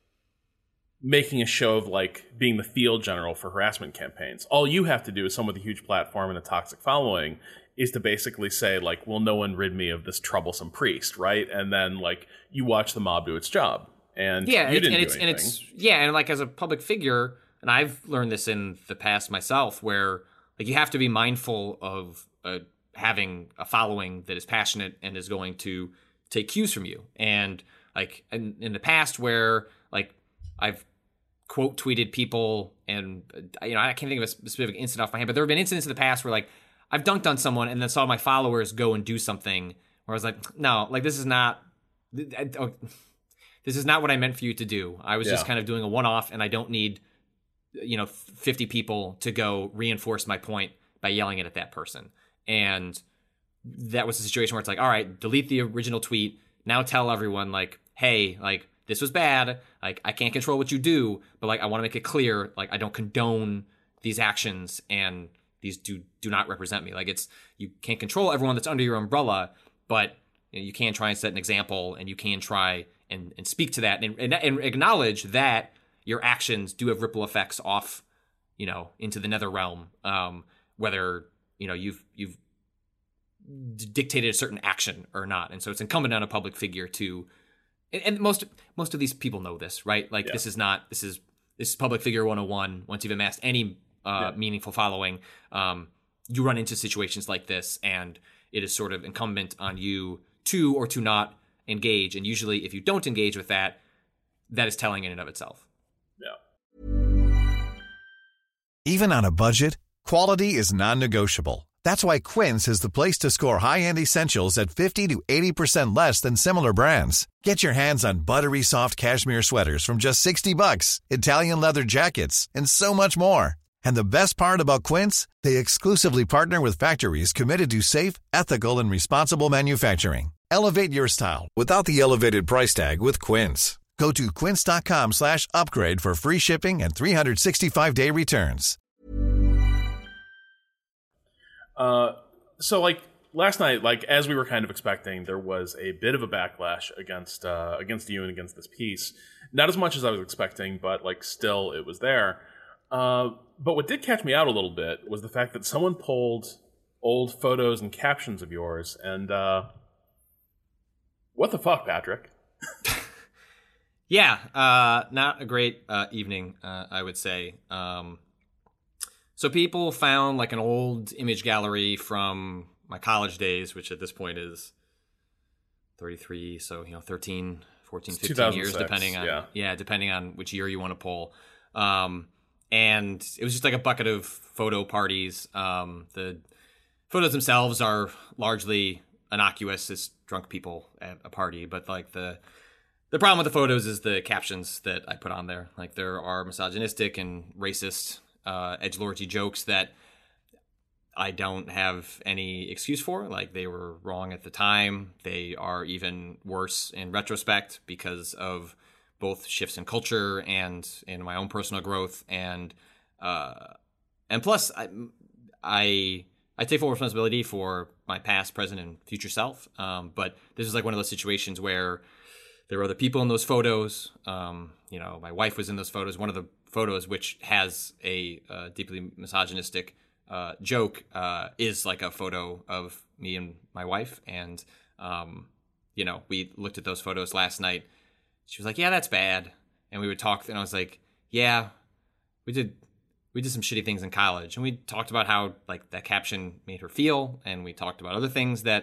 making a show of like being the field general for harassment campaigns. All you have to do as someone with a huge platform and a toxic following is to basically say like, well, no one rid me of this troublesome priest, right? And then like you watch the mob do its job. And yeah, you it's, didn't and do it's anything. and it's yeah, and like as a public figure, and I've learned this in the past myself, where like you have to be mindful of uh, having a following that is passionate and is going to take cues from you. And like in, in the past, where like I've quote tweeted people, and uh, you know I can't think of a specific incident off my head, but there have been incidents in the past where like I've dunked on someone and then saw my followers go and do something where I was like, no, like this is not. I, I, This is not what I meant for you to do. I was yeah. just kind of doing a one-off, and I don't need, you know, fifty people to go reinforce my point by yelling it at that person. And that was the situation where it's like, all right, delete the original tweet. Now tell everyone, like, hey, like, this was bad. Like, I can't control what you do, but, like, I want to make it clear, like, I don't condone these actions, and these do do not represent me. Like, it's, you can't control everyone that's under your umbrella, but you know, you can try and set an example, and you can try and, and speak to that and, and, and acknowledge that your actions do have ripple effects off, you know, into the nether realm. Um, whether, you know, you've, you've dictated a certain action or not. And so it's incumbent on a public figure to, and, and most, most of these people know this, right? Like yeah. this is not, this is, this is public figure one oh one. Once you've amassed any uh, yeah. meaningful following, um, you run into situations like this, and it is sort of incumbent on you to, or to not engage. And usually if you don't engage with that, that is telling in and of itself. Yeah. Even on a budget, quality is non-negotiable. That's why Quince is the place to score high-end essentials at fifty to eighty percent less than similar brands. Get your hands on buttery soft cashmere sweaters from just sixty bucks, Italian leather jackets, and so much more. And the best part about Quince, they exclusively partner with factories committed to safe, ethical, and responsible manufacturing. Elevate your style without the elevated price tag with Quince. Go to quince.com slash upgrade for free shipping and three sixty-five day returns. Uh, so like last night, like as we were kind of expecting, there was a bit of a backlash against uh, against you and against this piece. Not as much as I was expecting, but like still it was there. Uh, but what did catch me out a little bit was the fact that someone pulled old photos and captions of yours, and uh, what the fuck, Patrick? yeah, uh, not a great uh, evening, uh, I would say. Um, so people found like an old image gallery from my college days, which at this point is thirty-three, so you know, thirteen, fourteen, fifteen years, depending on yeah. yeah, depending on which year you want to pull. Um, and it was just like a bucket of photo parties. Um, the photos themselves are largely innocuous as drunk people at a party, but like the the problem with the photos is the captions that I put on there. Like there are misogynistic and racist uh, edgelordy jokes that I don't have any excuse for. Like they were wrong at the time. They are even worse in retrospect because of both shifts in culture and in my own personal growth. And uh, and plus, I, I I take full responsibility for my past, present, and future self. Um, but this is like one of those situations where there were other people in those photos. Um, you know, my wife was in those photos. One of the photos, which has a uh, deeply misogynistic uh, joke, uh, is like a photo of me and my wife. And, um, you know, we looked at those photos last night. She was like, yeah, that's bad. And we would talk, and I was like, yeah, we did we did some shitty things in college. And we talked about how like that caption made her feel, and we talked about other things that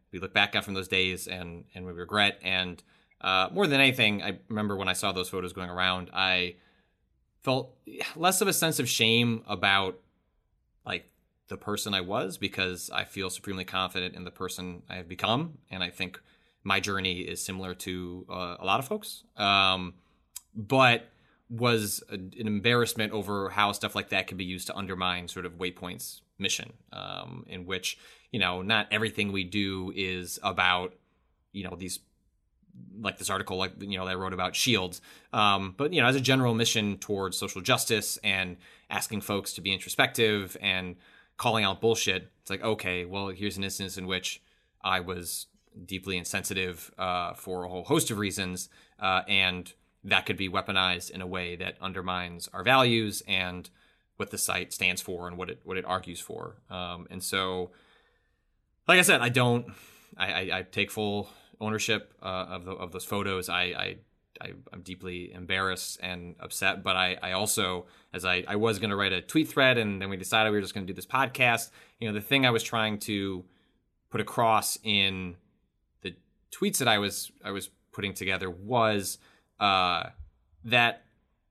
we look back on from those days and and we regret. And uh, more than anything, I remember when I saw those photos going around, I felt less of a sense of shame about like the person I was, because I feel supremely confident in the person I have become, and I think my journey is similar to uh, a lot of folks. Um, but was a, an embarrassment over how stuff like that could be used to undermine sort of Waypoint's mission, um, in which, you know, not everything we do is about, you know, these, like this article, like, you know, that I wrote about shields. Um, but, you know, as a general mission towards social justice and asking folks to be introspective and calling out bullshit, it's like, okay, well, here's an instance in which I was deeply insensitive uh, for a whole host of reasons, uh, and that could be weaponized in a way that undermines our values and what the site stands for and what it what it argues for. Um, and so, like I said, I don't, I, I, I take full ownership uh, of the, of those photos. I, I, I I'm deeply embarrassed and upset, but I, I also, as I, I was going to write a tweet thread, and then we decided we were just going to do this podcast. You know, the thing I was trying to put across in the tweets that I was I was putting together was uh, that,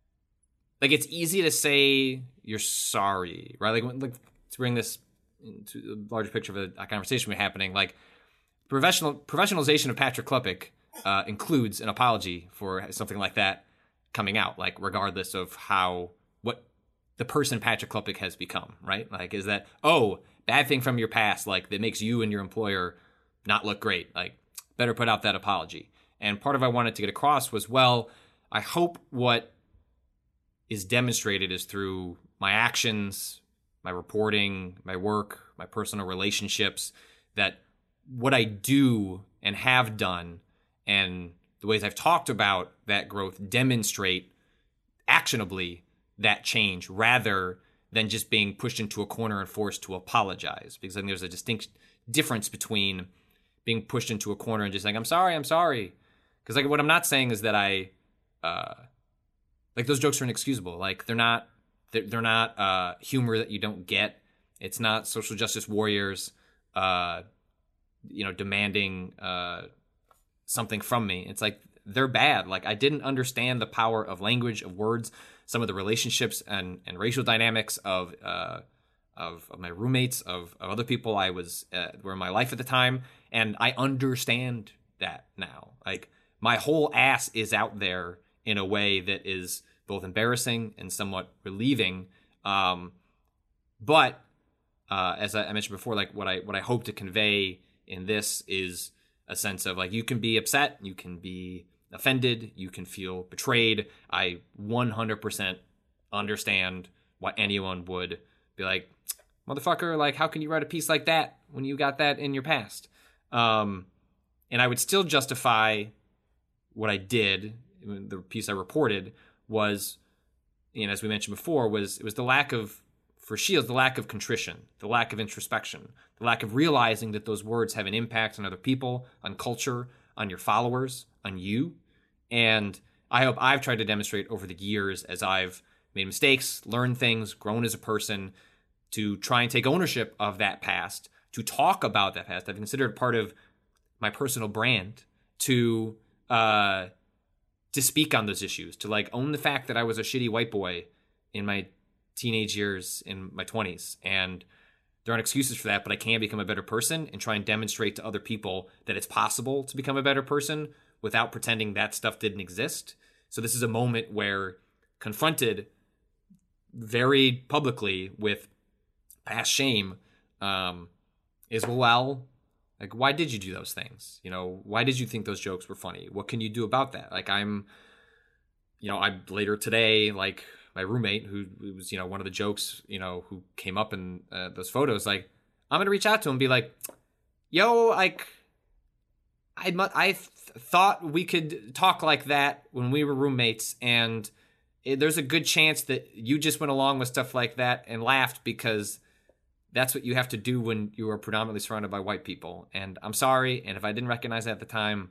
like, it's easy to say you're sorry, right? Like, like to bring this into a larger picture of a, a conversation we're happening, like professional professionalization of Patrick Klepek uh, includes an apology for something like that coming out, like regardless of how what the person Patrick Klepek has become, right? Like, is that, oh, bad thing from your past, like that makes you and your employer not look great, like better put out that apology. And part of what I wanted to get across was, well, I hope what is demonstrated is through my actions, my reporting, my work, my personal relationships, that what I do and have done and the ways I've talked about that growth demonstrate actionably that change, rather than just being pushed into a corner and forced to apologize. Because I think there's a distinct difference between being pushed into a corner and just saying, I'm sorry, I'm sorry. Because like what I'm not saying is that I, uh, like those jokes are inexcusable. Like they're not, they're, they're not uh, humor that you don't get. It's not social justice warriors, uh, you know, demanding uh, something from me. It's like, they're bad. Like I didn't understand the power of language, of words, some of the relationships and, and racial dynamics of, uh, of of my roommates, of, of other people I was uh, were in my life at the time, and I understand that now. Like my whole ass is out there in a way that is both embarrassing and somewhat relieving. Um, but uh, as I mentioned before, like what I what I hope to convey in this is a sense of like, you can be upset, you can be offended, you can feel betrayed. I one hundred percent understand why anyone would be like, motherfucker, like, how can you write a piece like that when you got that in your past? Um, and I would still justify what I did. The piece I reported was, you know, as we mentioned before, was it was the lack of, for Shields, the lack of contrition, the lack of introspection, the lack of realizing that those words have an impact on other people, on culture, on your followers, on you. And I hope I've tried to demonstrate over the years, as I've made mistakes, learned things, grown as a person, to try and take ownership of that past, to talk about that past. I've considered part of my personal brand to uh, to speak on those issues, to like own the fact that I was a shitty white boy in my teenage years, in my twenties. And there aren't excuses for that, but I can become a better person and try and demonstrate to other people that it's possible to become a better person without pretending that stuff didn't exist. So this is a moment where, confronted very publicly with past shame, um, is, well, like, why did you do those things? You know, why did you think those jokes were funny? What can you do about that? Like, I'm, you know, I later today, like, my roommate, who was, you know, one of the jokes, you know, who came up in uh, those photos, like, I'm going to reach out to him and be like, yo, like, I, I th- thought we could talk like that when we were roommates, and it, there's a good chance that you just went along with stuff like that and laughed because that's what you have to do when you are predominantly surrounded by white people. And I'm sorry, and if I didn't recognize that at the time,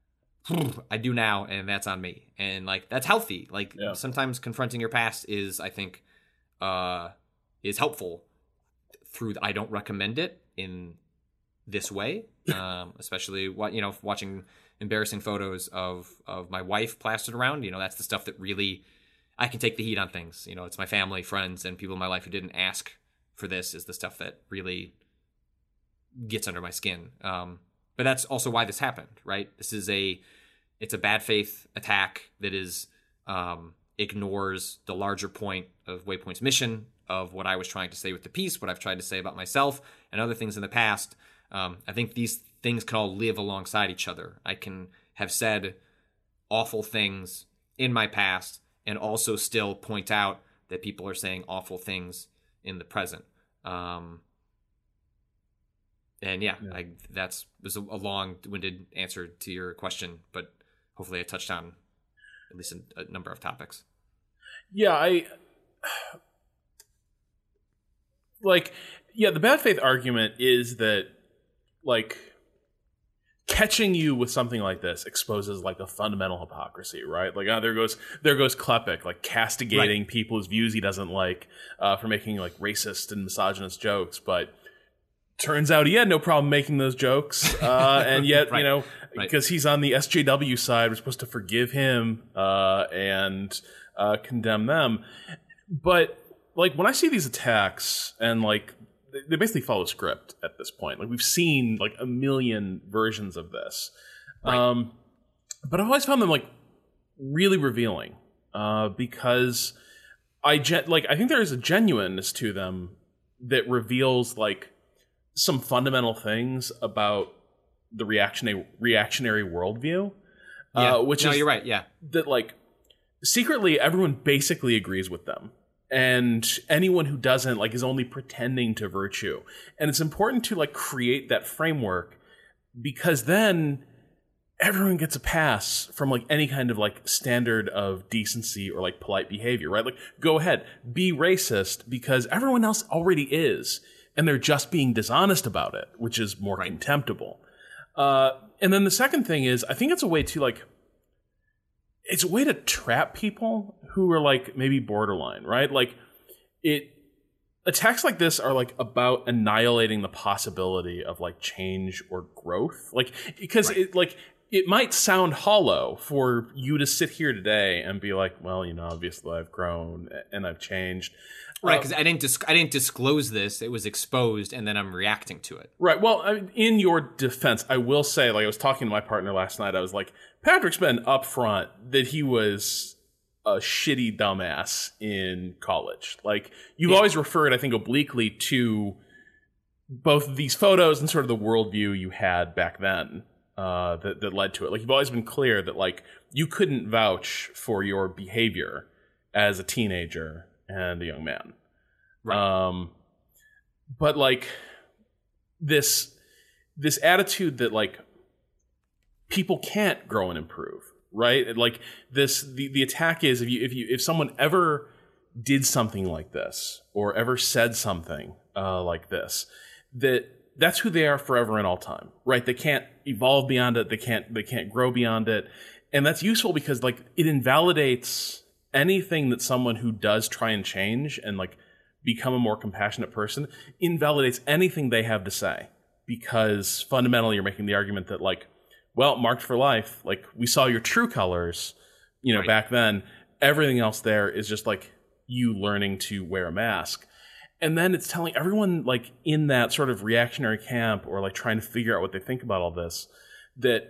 I do now, and that's on me. And like, that's healthy. Like, yeah. Sometimes confronting your past is, I think, uh, is helpful. Through, I don't recommend it in this way, um, especially what you know, watching embarrassing photos of of my wife plastered around. You know, that's the stuff that really I can take the heat on things. You know, it's my family, friends, and people in my life who didn't ask for this is the stuff that really gets under my skin. Um, but that's also why this happened, right? This is a it's a bad faith attack that is um, ignores the larger point of Waypoint's mission, of what I was trying to say with the piece, what I've tried to say about myself, and other things in the past. Um, I think these things can all live alongside each other. I can have said awful things in my past and also still point out that people are saying awful things in the present. Um, and yeah, yeah. I, that's was a, a long-winded answer to your question, but hopefully I touched on at least a, a number of topics. Yeah, I... Like, yeah, the bad faith argument is that, like, catching you with something like this exposes, like, a fundamental hypocrisy, right? Like, oh, there goes there goes Klepek, like, castigating right. people whose views he doesn't like uh, for making, like, racist and misogynist jokes, but turns out he had no problem making those jokes, uh, and yet, right. you know, because right. he's on the S J W side, we're supposed to forgive him uh, and uh, condemn them. But, like, when I see these attacks, and, like, they basically follow script at this point. Like, we've seen, like, a million versions of this. Right. Um, but I've always found them, like, really revealing. Uh, because I, gen- like, I think there is a genuineness to them that reveals, like, some fundamental things about the reactionary reactionary worldview. Yeah. Uh, which no, is you're right, yeah. That, like, secretly everyone basically agrees with them. And anyone who doesn't, like, is only pretending to virtue. And it's important to, like, create that framework, because then everyone gets a pass from, like, any kind of, like, standard of decency or, like, polite behavior, right? Like, go ahead, be racist, because everyone else already is, and they're just being dishonest about it, which is more right. contemptible. Uh, and then the second thing is, I think it's a way to, like, it's a way to trap people who are, like, maybe borderline, right? Like, it attacks like this are, like, about annihilating the possibility of, like, change or growth. Like, because right. it, like, it might sound hollow for you to sit here today and be like, well, you know, obviously I've grown and I've changed. Right, because uh, I didn't dis- I didn't disclose this. It was exposed, and then I'm reacting to it. Right. Well, I mean, in your defense, I will say, like, I was talking to my partner last night. I was like, Patrick's been upfront that he was a shitty dumbass in college. Like, you've yeah. always referred, I think, obliquely to both these photos and sort of the worldview you had back then uh, that, that led to it. Like, you've always been clear that, like, you couldn't vouch for your behavior as a teenager and a young man. Right. Um, but, like, this this attitude that, like, people can't grow and improve, right? Like, this the, the attack is if you if you if someone ever did something like this or ever said something uh, like this, that that's who they are forever and all time, right? They can't evolve beyond it. They can't they can't grow beyond it. And that's useful because, like, it invalidates anything that someone who does try and change and, like, become a more compassionate person invalidates anything they have to say, because fundamentally you're making the argument that, like, well, marked for life, like, we saw your true colors, you know, right. back then. Everything else there is just, like, you learning to wear a mask. And then it's telling everyone, like, in that sort of reactionary camp or, like, trying to figure out what they think about all this, that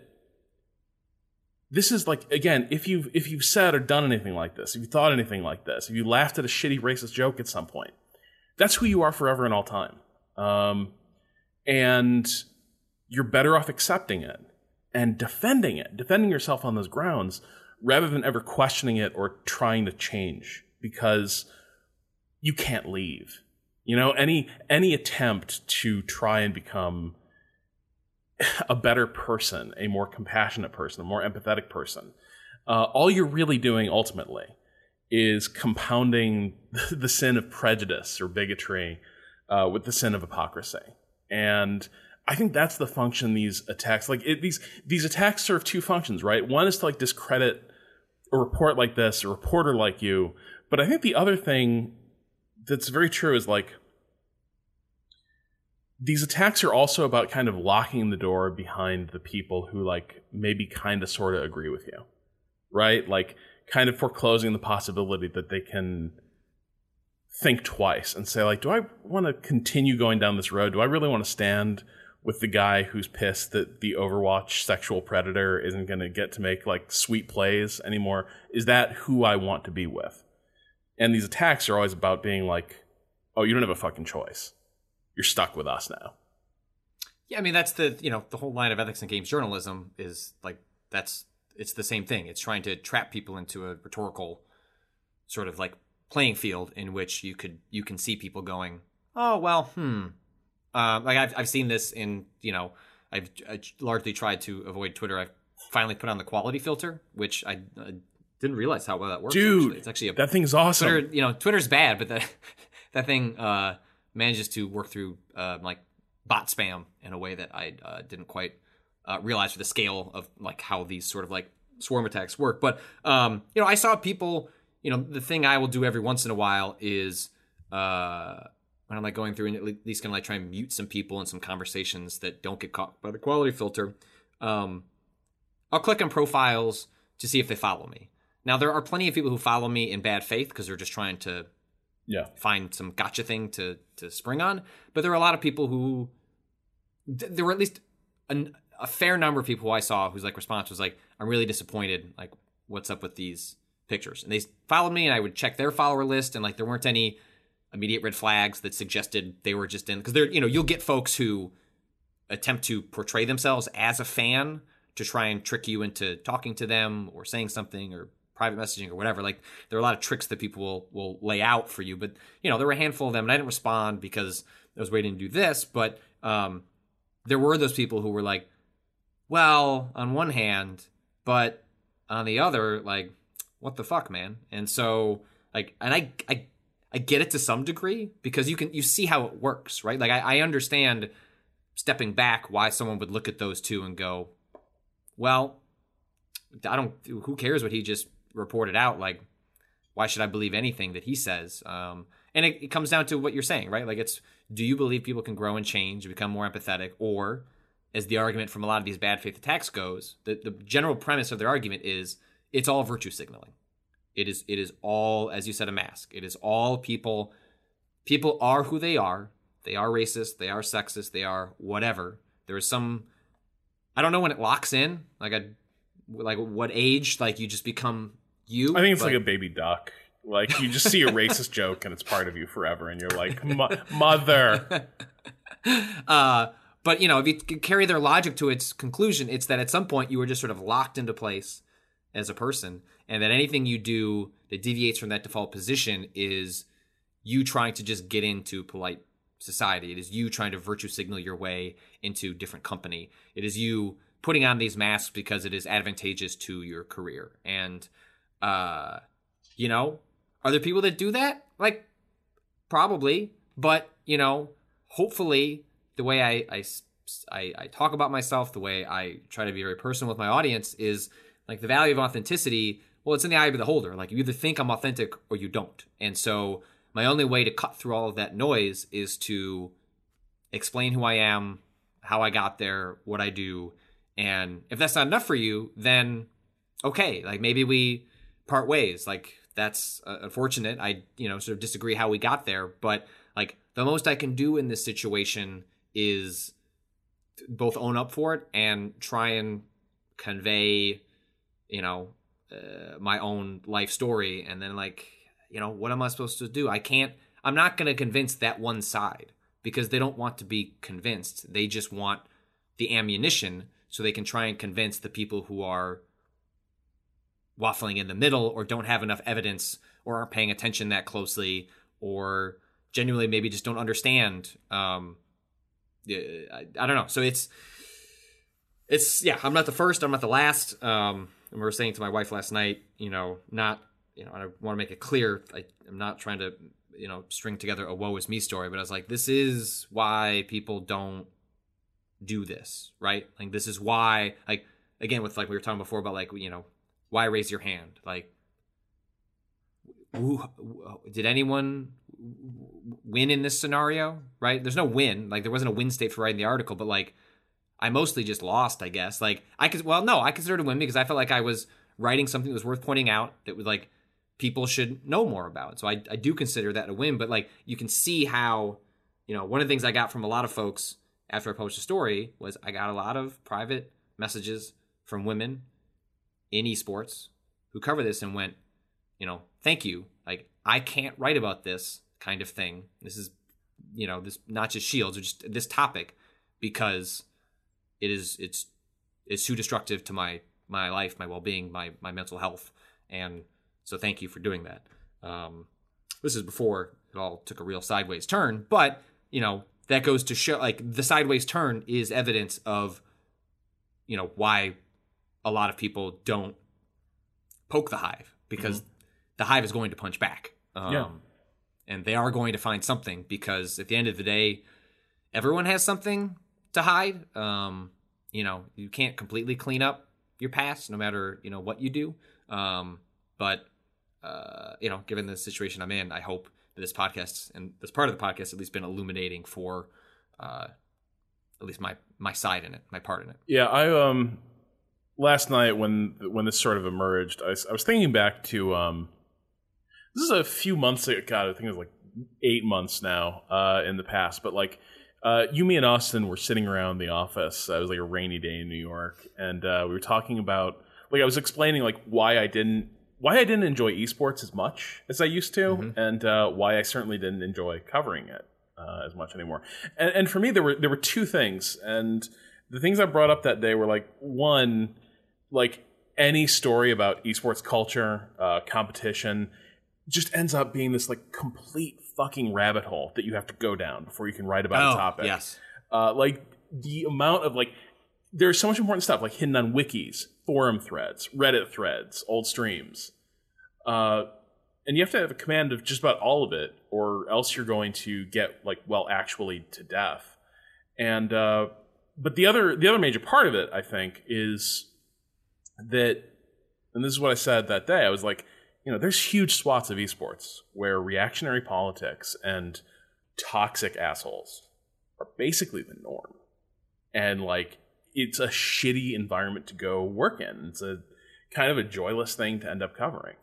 this is, like, again, if you've, if you've said or done anything like this, if you thought anything like this, if you laughed at a shitty racist joke at some point, that's who you are forever and all time. Um, and you're better off accepting it and defending it, defending yourself on those grounds, rather than ever questioning it or trying to change, because you can't leave. You know, any any attempt to try and become a better person, a more compassionate person, a more empathetic person, uh, all you're really doing ultimately is compounding the sin of prejudice or bigotry uh, with the sin of hypocrisy. And I think that's the function these attacks, like it, these these attacks serve two functions, right? One is to, like, discredit a report like this, a reporter like you. But I think the other thing that's very true is, like, these attacks are also about kind of locking the door behind the people who like maybe kind of sort of agree with you, right? Like kind of foreclosing the possibility that they can think twice and say like, do I want to continue going down this road? Do I really want to stand with the guy who's pissed that the Overwatch sexual predator isn't going to get to make like sweet plays anymore? Is that who I want to be with? And these attacks are always about being like, oh, you don't have a fucking choice. You're stuck with us now. Yeah, I mean, that's the, you know, the whole line of ethics in games journalism is like, that's, it's the same thing. It's trying to trap people into a rhetorical sort of like playing field in which you could, you can see people going, oh, well, hmm. Um, like I've, I've seen this in, you know, I've I largely tried to avoid Twitter. I've finally put on the quality filter, which I, I didn't realize how well that works. Dude, actually. It's actually a, that thing's awesome. Twitter, you know, Twitter's bad, but that, that thing, uh, manages to work through uh, like bot spam in a way that I uh, didn't quite uh, realize for the scale of like how these sort of like swarm attacks work. But um, you know, I saw people. You know, the thing I will do every once in a while is uh, when I'm like going through and at least gonna like try and mute some people in some conversations that don't get caught by the quality filter. Um, I'll click on profiles to see if they follow me. Now there are plenty of people who follow me in bad faith because they're just trying to. Yeah, find some gotcha thing to to spring on. But there are a lot of people who, there were at least an, a fair number of people who I saw whose like response was like, I'm really disappointed. Like, what's up with these pictures? And they followed me, and I would check their follower list, and like there weren't any immediate red flags that suggested they were just in, because they're, you know, you'll get folks who attempt to portray themselves as a fan to try and trick you into talking to them or saying something or private messaging or whatever. Like there are a lot of tricks that people will, will lay out for you, but you know, there were a handful of them and I didn't respond because I was waiting to do this. But um, there were those people who were like, well, on one hand, but on the other, like, what the fuck, man? And so like, and I, I, I get it to some degree because you can, you see how it works, right? Like I, I understand stepping back why someone would look at those two and go, well, I don't, who cares what he just reported out? Like, why should I believe anything that he says? Um, and it, it comes down to what you're saying, right? Like it's, do you believe people can grow and change and become more empathetic? Or as the argument from a lot of these bad faith attacks goes, the, the general premise of their argument is it's all virtue signaling. It is, it is all, as you said, a mask. It is all people, people are who they are. They are racist. They are sexist. They are whatever. There is some, I don't know when it locks in, like a, like what age, like you just become you. I think it's but, like a baby duck. Like you just see a racist joke and it's part of you forever, and you're like, mother. Uh, but you know, if you carry their logic to its conclusion, it's that at some point you were just sort of locked into place as a person, and that anything you do that deviates from that default position is you trying to just get into polite society. It is you trying to virtue signal your way into different company. It is you putting on these masks because it is advantageous to your career. And, uh, you know, are there people that do that? Like, probably. But, you know, hopefully the way I, I, I, I talk about myself, the way I try to be very personal with my audience is like the value of authenticity. Well, it's in the eye of the beholder. Like you either think I'm authentic or you don't. And so my only way to cut through all of that noise is to explain who I am, how I got there, what I do. And if that's not enough for you, then okay, like maybe we part ways. Like that's uh, unfortunate. I, you know, sort of disagree how we got there, but like the most I can do in this situation is both own up for it and try and convey, you know, uh, my own life story. And then like, you know, what am I supposed to do? I can't, I'm not going to convince that one side because they don't want to be convinced. They just want the ammunition so they can try and convince the people who are waffling in the middle or don't have enough evidence or aren't paying attention that closely or genuinely maybe just don't understand. Um, I, I don't know. So it's, it's, yeah, I'm not the first. I'm not the last. Um, and we were saying to my wife last night, you know, not, you know, I want to make it clear. I, I'm not trying to, you know, string together a woe is me story, but I was like, this is why people don't do this, right? Like, this is why, like, again, with like we were talking before about like, you know, why raise your hand? Like, who, did anyone, win in this scenario, right? There's no win. Like, there wasn't a win state for writing the article, but like, I mostly just lost, I guess. Like, I could, well, no, I considered a win because I felt like I was writing something that was worth pointing out, that would like people should know more about. So I, I do consider that a win. But like, you can see how, you know, one of the things I got from a lot of folks after I published the story was I got a lot of private messages from women in esports who cover this and went, you know, thank you. Like, I can't write about this kind of thing. This is, you know, this not just Shields or just this topic, because it is it's it's too destructive to my my life, my well-being, my my mental health. And so thank you for doing that. Um, this is before it all took a real sideways turn, but you know, that goes to show, like, the sideways turn is evidence of, you know, why a lot of people don't poke the hive, because mm-hmm. the hive is going to punch back. Um, yeah. And they are going to find something, because at the end of the day, everyone has something to hide. Um, you know, you can't completely clean up your past, no matter, you know, what you do. Um, but, uh, you know, given the situation I'm in, I hope that this podcast and this part of the podcast at least been illuminating for uh, at least my, my side in it, my part in it. Yeah, I um last night when when this sort of emerged, I, I was thinking back to um this is a few months ago. God, I think it was like eight months now uh, in the past. But like uh, you, me, and Austin were sitting around the office. It was like a rainy day in New York, and uh, we were talking about, like, I was explaining like why I didn't. Why I didn't enjoy esports as much as I used to, mm-hmm. and uh, why I certainly didn't enjoy covering it uh, as much anymore. And, and for me, there were there were two things, and the things I brought up that day were like, one, like any story about esports culture, uh, competition, just ends up being this like complete fucking rabbit hole that you have to go down before you can write about oh, a topic. Yes, uh, like the amount of like. There's so much important stuff, like hidden on wikis, forum threads, Reddit threads, old streams. Uh, and you have to have a command of just about all of it, or else you're going to get, like, well, actually to death. And uh, but the other the other major part of it, I think, is that, and this is what I said that day, I was like, you know, there's huge swaths of esports where reactionary politics and toxic assholes are basically the norm. And, like, it's a shitty environment to go work in. It's a kind of a joyless thing to end up covering.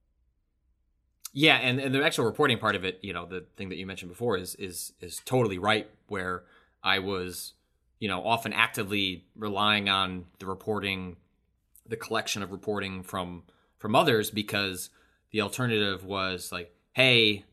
Yeah, and, and the actual reporting part of it, you know, the thing that you mentioned before is is is totally right, where I was, you know, often actively relying on the reporting, the collection of reporting from from others, because the alternative was like, hey,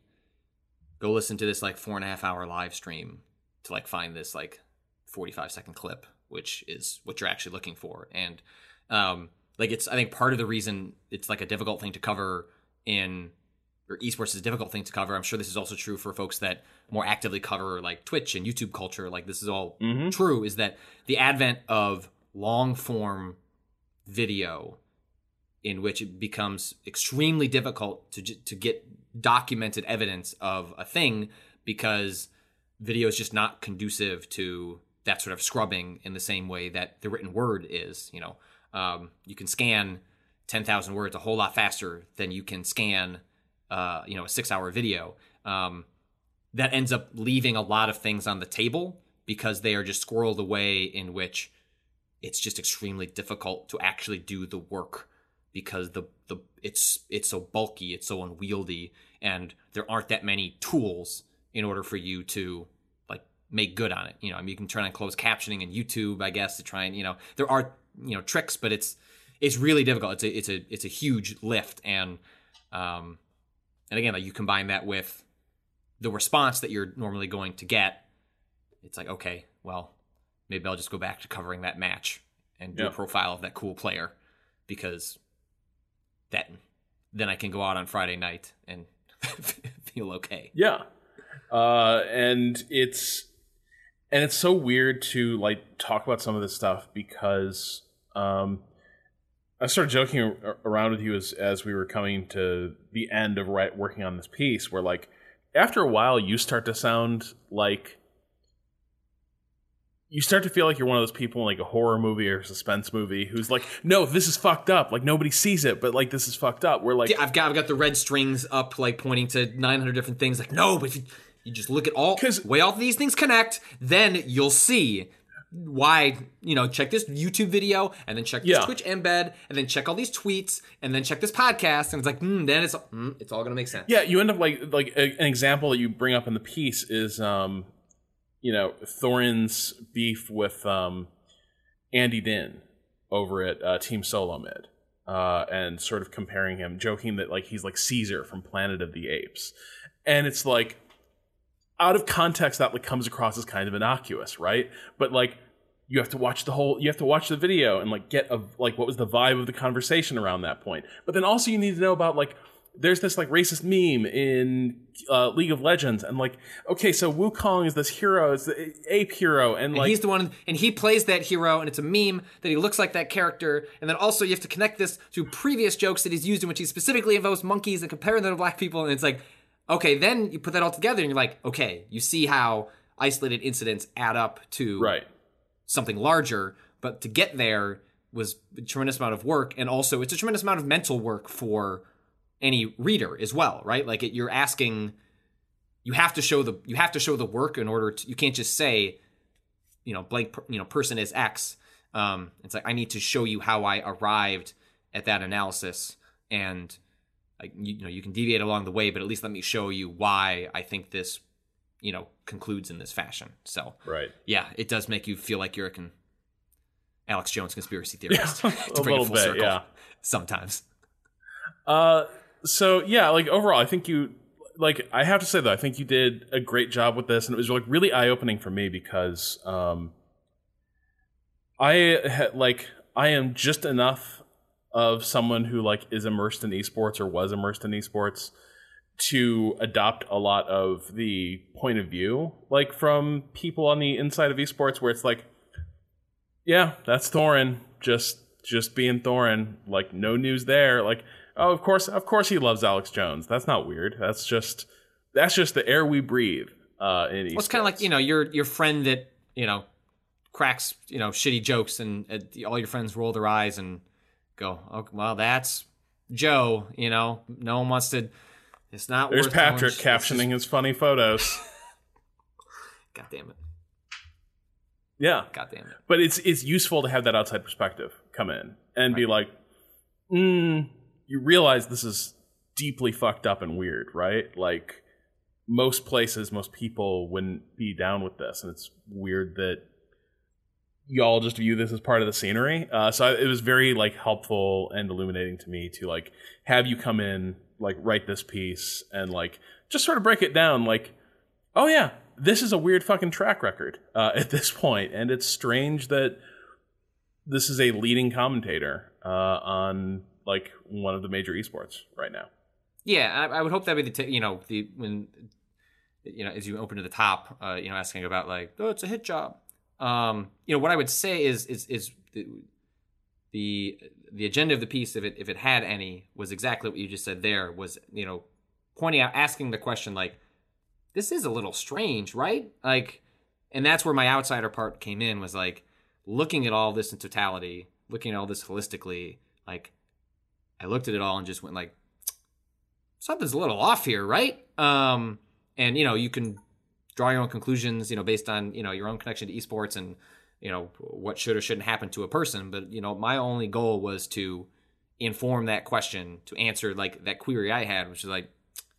go listen to this like four and a half hour live stream to like find this like forty-five second clip, which is what you're actually looking for. And um, like, it's, I think part of the reason it's like a difficult thing to cover in, or esports is a difficult thing to cover. I'm sure this is also true for folks that more actively cover like Twitch and YouTube culture. Like, this is all mm-hmm. true, is that the advent of long form video, in which it becomes extremely difficult to to get documented evidence of a thing, because video is just not conducive to that sort of scrubbing in the same way that the written word is. You know, um, you can scan ten thousand words a whole lot faster than you can scan, uh, you know, a six-hour video. Um, that ends up leaving a lot of things on the table because they are just squirreled away, in which it's just extremely difficult to actually do the work, because the the it's it's so bulky, it's so unwieldy, and there aren't that many tools in order for you to make good on it. You know, I mean, you can turn on closed captioning in YouTube, I guess, to try and, you know, there are, you know, tricks, but it's it's really difficult. It's a it's a it's a huge lift, and um, and again, like, you combine that with the response that you're normally going to get. It's like, okay, well, maybe I'll just go back to covering that match and do yeah. a profile of that cool player, because that then I can go out on Friday night and feel okay. Yeah, uh, and it's. And it's so weird to, like, talk about some of this stuff, because um, I started joking around with you as as we were coming to the end of right, working on this piece, where, like, after a while you start to sound like you start to feel like you're one of those people in like a horror movie or suspense movie who's like, no, this is fucked up. Like nobody sees it, but like this is fucked up. We're like, yeah, I've got I've got the red strings up, like pointing to nine hundred different things. Like no, but if you, you just look at all, way all these things connect, then you'll see why, you know, check this YouTube video and then check this yeah. Twitch embed and then check all these tweets and then check this podcast. And it's like, mm, then it's mm, it's all going to make sense. Yeah, you end up like, like a, an example that you bring up in the piece is, um, you know, Thorin's beef with um, Andy Din over at uh, Team Solo Mid. Uh, and sort of comparing him, joking that like he's like Caesar from Planet of the Apes. And it's like, out of context, that like comes across as kind of innocuous, right? But like, you have to watch the whole, you have to watch the video and like get a, like what was the vibe of the conversation around that point. But then also you need to know about like, there's this like racist meme in uh, League of Legends, and like, okay, so Wukong is this hero, is the ape hero, and like and he's the one, and he plays that hero, and it's a meme that he looks like that character, and then also you have to connect this to previous jokes that he's used in which he specifically invokes monkeys and compare them to black people, and it's like, okay, then you put that all together, and you're like, okay, you see how isolated incidents add up to right. something larger, but to get there was a tremendous amount of work, and also it's a tremendous amount of mental work for any reader as well, right? Like it, you're asking, you have to show the you have to show the work in order to. You can't just say, you know, blank, you know, person is X. Um, it's like I need to show you how I arrived at that analysis, and like you, you know, you can deviate along the way, but at least let me show you why I think this, you know, concludes in this fashion. So, right, yeah, it does make you feel like you're a con- Alex Jones conspiracy theorist yeah, to a bring little it full bit, circle. yeah. Sometimes. Uh. So yeah, like overall, I think you like. I have to say though, I think you did a great job with this, and it was like really eye opening for me because um, I ha- like I am just enough of someone who like is immersed in esports or was immersed in esports to adopt a lot of the point of view like from people on the inside of esports, where it's like, yeah, that's Thorin, just just being Thorin, like no news there, like. Oh, of course, of course he loves Alex Jones. That's not weird. That's just that's just the air we breathe uh, in esports. Well, it's kind of like, you know, your your friend that, you know, cracks, you know, shitty jokes, and uh, all your friends roll their eyes and go, oh, well, that's Joe, you know. No one wants to, it's not There's worth Patrick going, captioning just, his funny photos. God damn it. Yeah. God damn it. But it's it's useful to have that outside perspective come in and right. be like, hmm, you realize this is deeply fucked up and weird, right? Like most places, most people wouldn't be down with this, and it's weird that y'all just view this as part of the scenery. Uh, so it was very like helpful and illuminating to me to like have you come in, like write this piece and like just sort of break it down. Like, oh yeah, this is a weird fucking track record uh, at this point, and it's strange that this is a leading commentator uh, on. Like one of the major esports right now. Yeah, I, I would hope that would be the t- you know the when you know as you open to the top, uh, you know asking about like, oh, it's a hit job. Um, you know what I would say is is is the, the the agenda of the piece, if it if it had any, was exactly what you just said. There was, you know, pointing out, asking the question like, this is a little strange, right? Like, and that's where my outsider part came in, was like looking at all this in totality, looking at all this holistically, like. I looked at it all and just went like, something's a little off here, right? Um, and, you know, you can draw your own conclusions, you know, based on, you know, your own connection to esports and, you know, what should or shouldn't happen to a person. But, you know, my only goal was to inform that question, to answer like that query I had, which is like,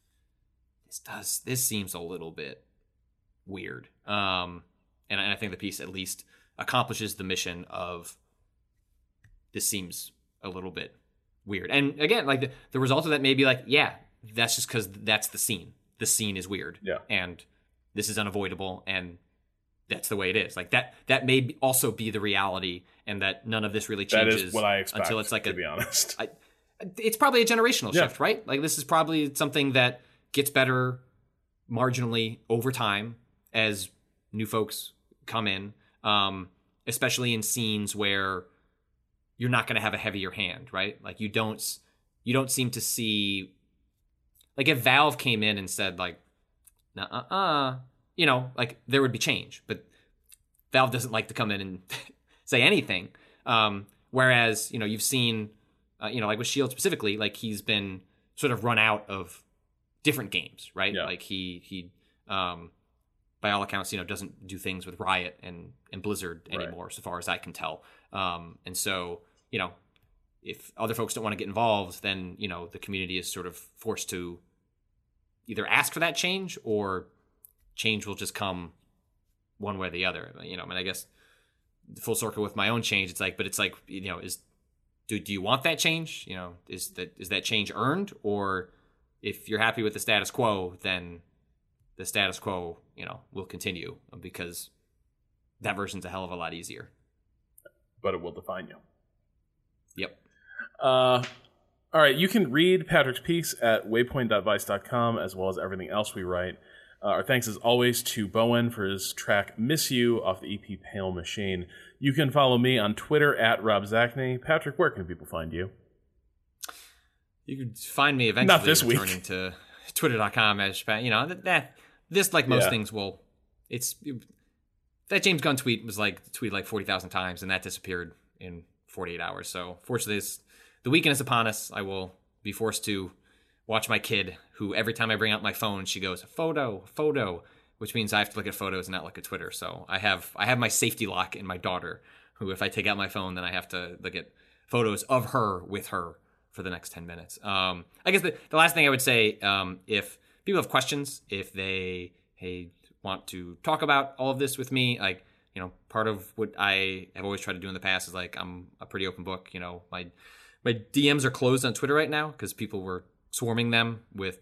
this does, this seems a little bit weird. Um, and I think the piece at least accomplishes the mission of this seems a little bit weird. And again, like the, the result of that may be like, yeah, that's just because that's the scene. The scene is weird. Yeah. And this is unavoidable, and that's the way it is. Like that that may be also be the reality, and that none of this really changes. That is what I expect, until it's like to a, be honest. I, it's probably a generational yeah. shift, right? Like this is probably something that gets better marginally over time as new folks come in, um, especially in scenes where you're not going to have a heavier hand, right? Like you don't, you don't seem to see, like if Valve came in and said like, uh-uh, you know, like there would be change, but Valve doesn't like to come in and say anything. Um, whereas, you know, you've seen, uh, you know, like with Shield specifically, like he's been sort of run out of different games, right? Yeah. Like he, he, um, by all accounts, you know, doesn't do things with Riot and, and Blizzard anymore, right. so far as I can tell. Um, and so, you know, if other folks don't want to get involved, then, you know, the community is sort of forced to either ask for that change or change will just come one way or the other. You know, I mean, I guess full circle with my own change, it's like, but it's like, you know, is, do, do you want that change? You know, is that, is that change earned? Or if you're happy with the status quo, then the status quo, you know, will continue because that version's a hell of a lot easier. But it will define you. Yep. Uh, all right, you can read Patrick's piece at waypoint dot vice dot com as well as everything else we write. Uh, our thanks as always to Bowen for his track Miss You off the E P Pale Machine. You can follow me on Twitter at Rob Zachney. Patrick, where can people find you? You can find me eventually Not this returning week. to twitter dot com as, you know, that, that this, like most yeah. things, will, it's, that James Gunn tweet was like, tweeted like forty thousand times, and that disappeared in forty-eight hours. So fortunately, this, the weekend is upon us. I will be forced to watch my kid, who every time I bring out my phone, she goes, photo, photo, which means I have to look at photos and not look at Twitter. So I have I have my safety lock in my daughter, who if I take out my phone, then I have to look at photos of her with her for the next ten minutes. Um, I guess the, the last thing I would say, um, if people have questions, if they hey want to talk about all of this with me, like, you know, part of what I have always tried to do in the past is like, I'm a pretty open book. You know, my my D Ms are closed on Twitter right now because people were swarming them with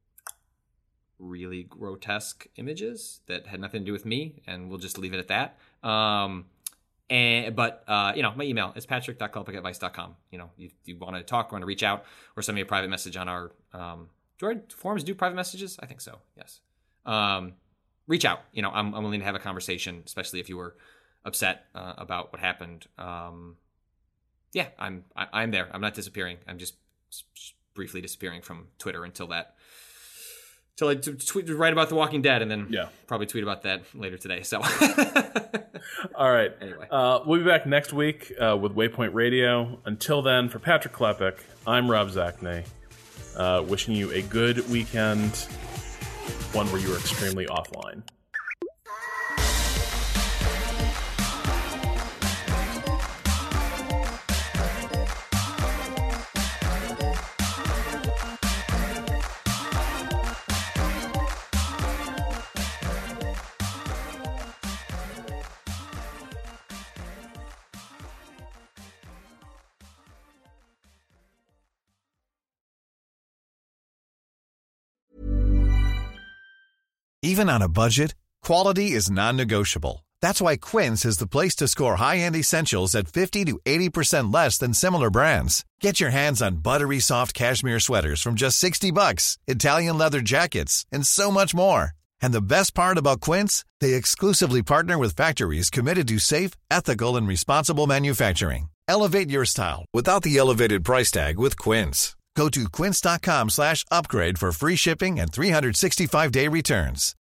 really grotesque images that had nothing to do with me, and we'll just leave it at that. Um, and but uh, you know, my email is patrick dot klopek at vice dot com. You know, if you want to talk, want to reach out, or send me a private message on our um, do our forums do private messages? I think so. Yes. Um, reach out. You know, I'm, I'm willing to have a conversation, especially if you were upset uh, about what happened. Um, yeah, I'm I, I'm there. I'm not disappearing. I'm just briefly disappearing from Twitter until that. Until I t- tweet write about The Walking Dead, and then yeah. probably tweet about that later today. So, all right. Anyway, uh, we'll be back next week uh, with Waypoint Radio. Until then, for Patrick Klepek, I'm Rob Zachney. Uh, wishing you a good weekend, one where you are extremely offline. Even on a budget, quality is non-negotiable. That's why Quince is the place to score high-end essentials at fifty to eighty percent less than similar brands. Get your hands on buttery soft cashmere sweaters from just sixty bucks, Italian leather jackets, and so much more. And the best part about Quince, they exclusively partner with factories committed to safe, ethical, and responsible manufacturing. Elevate your style without the elevated price tag with Quince. Go to quince dot com slash upgrade for free shipping and three sixty-five day returns.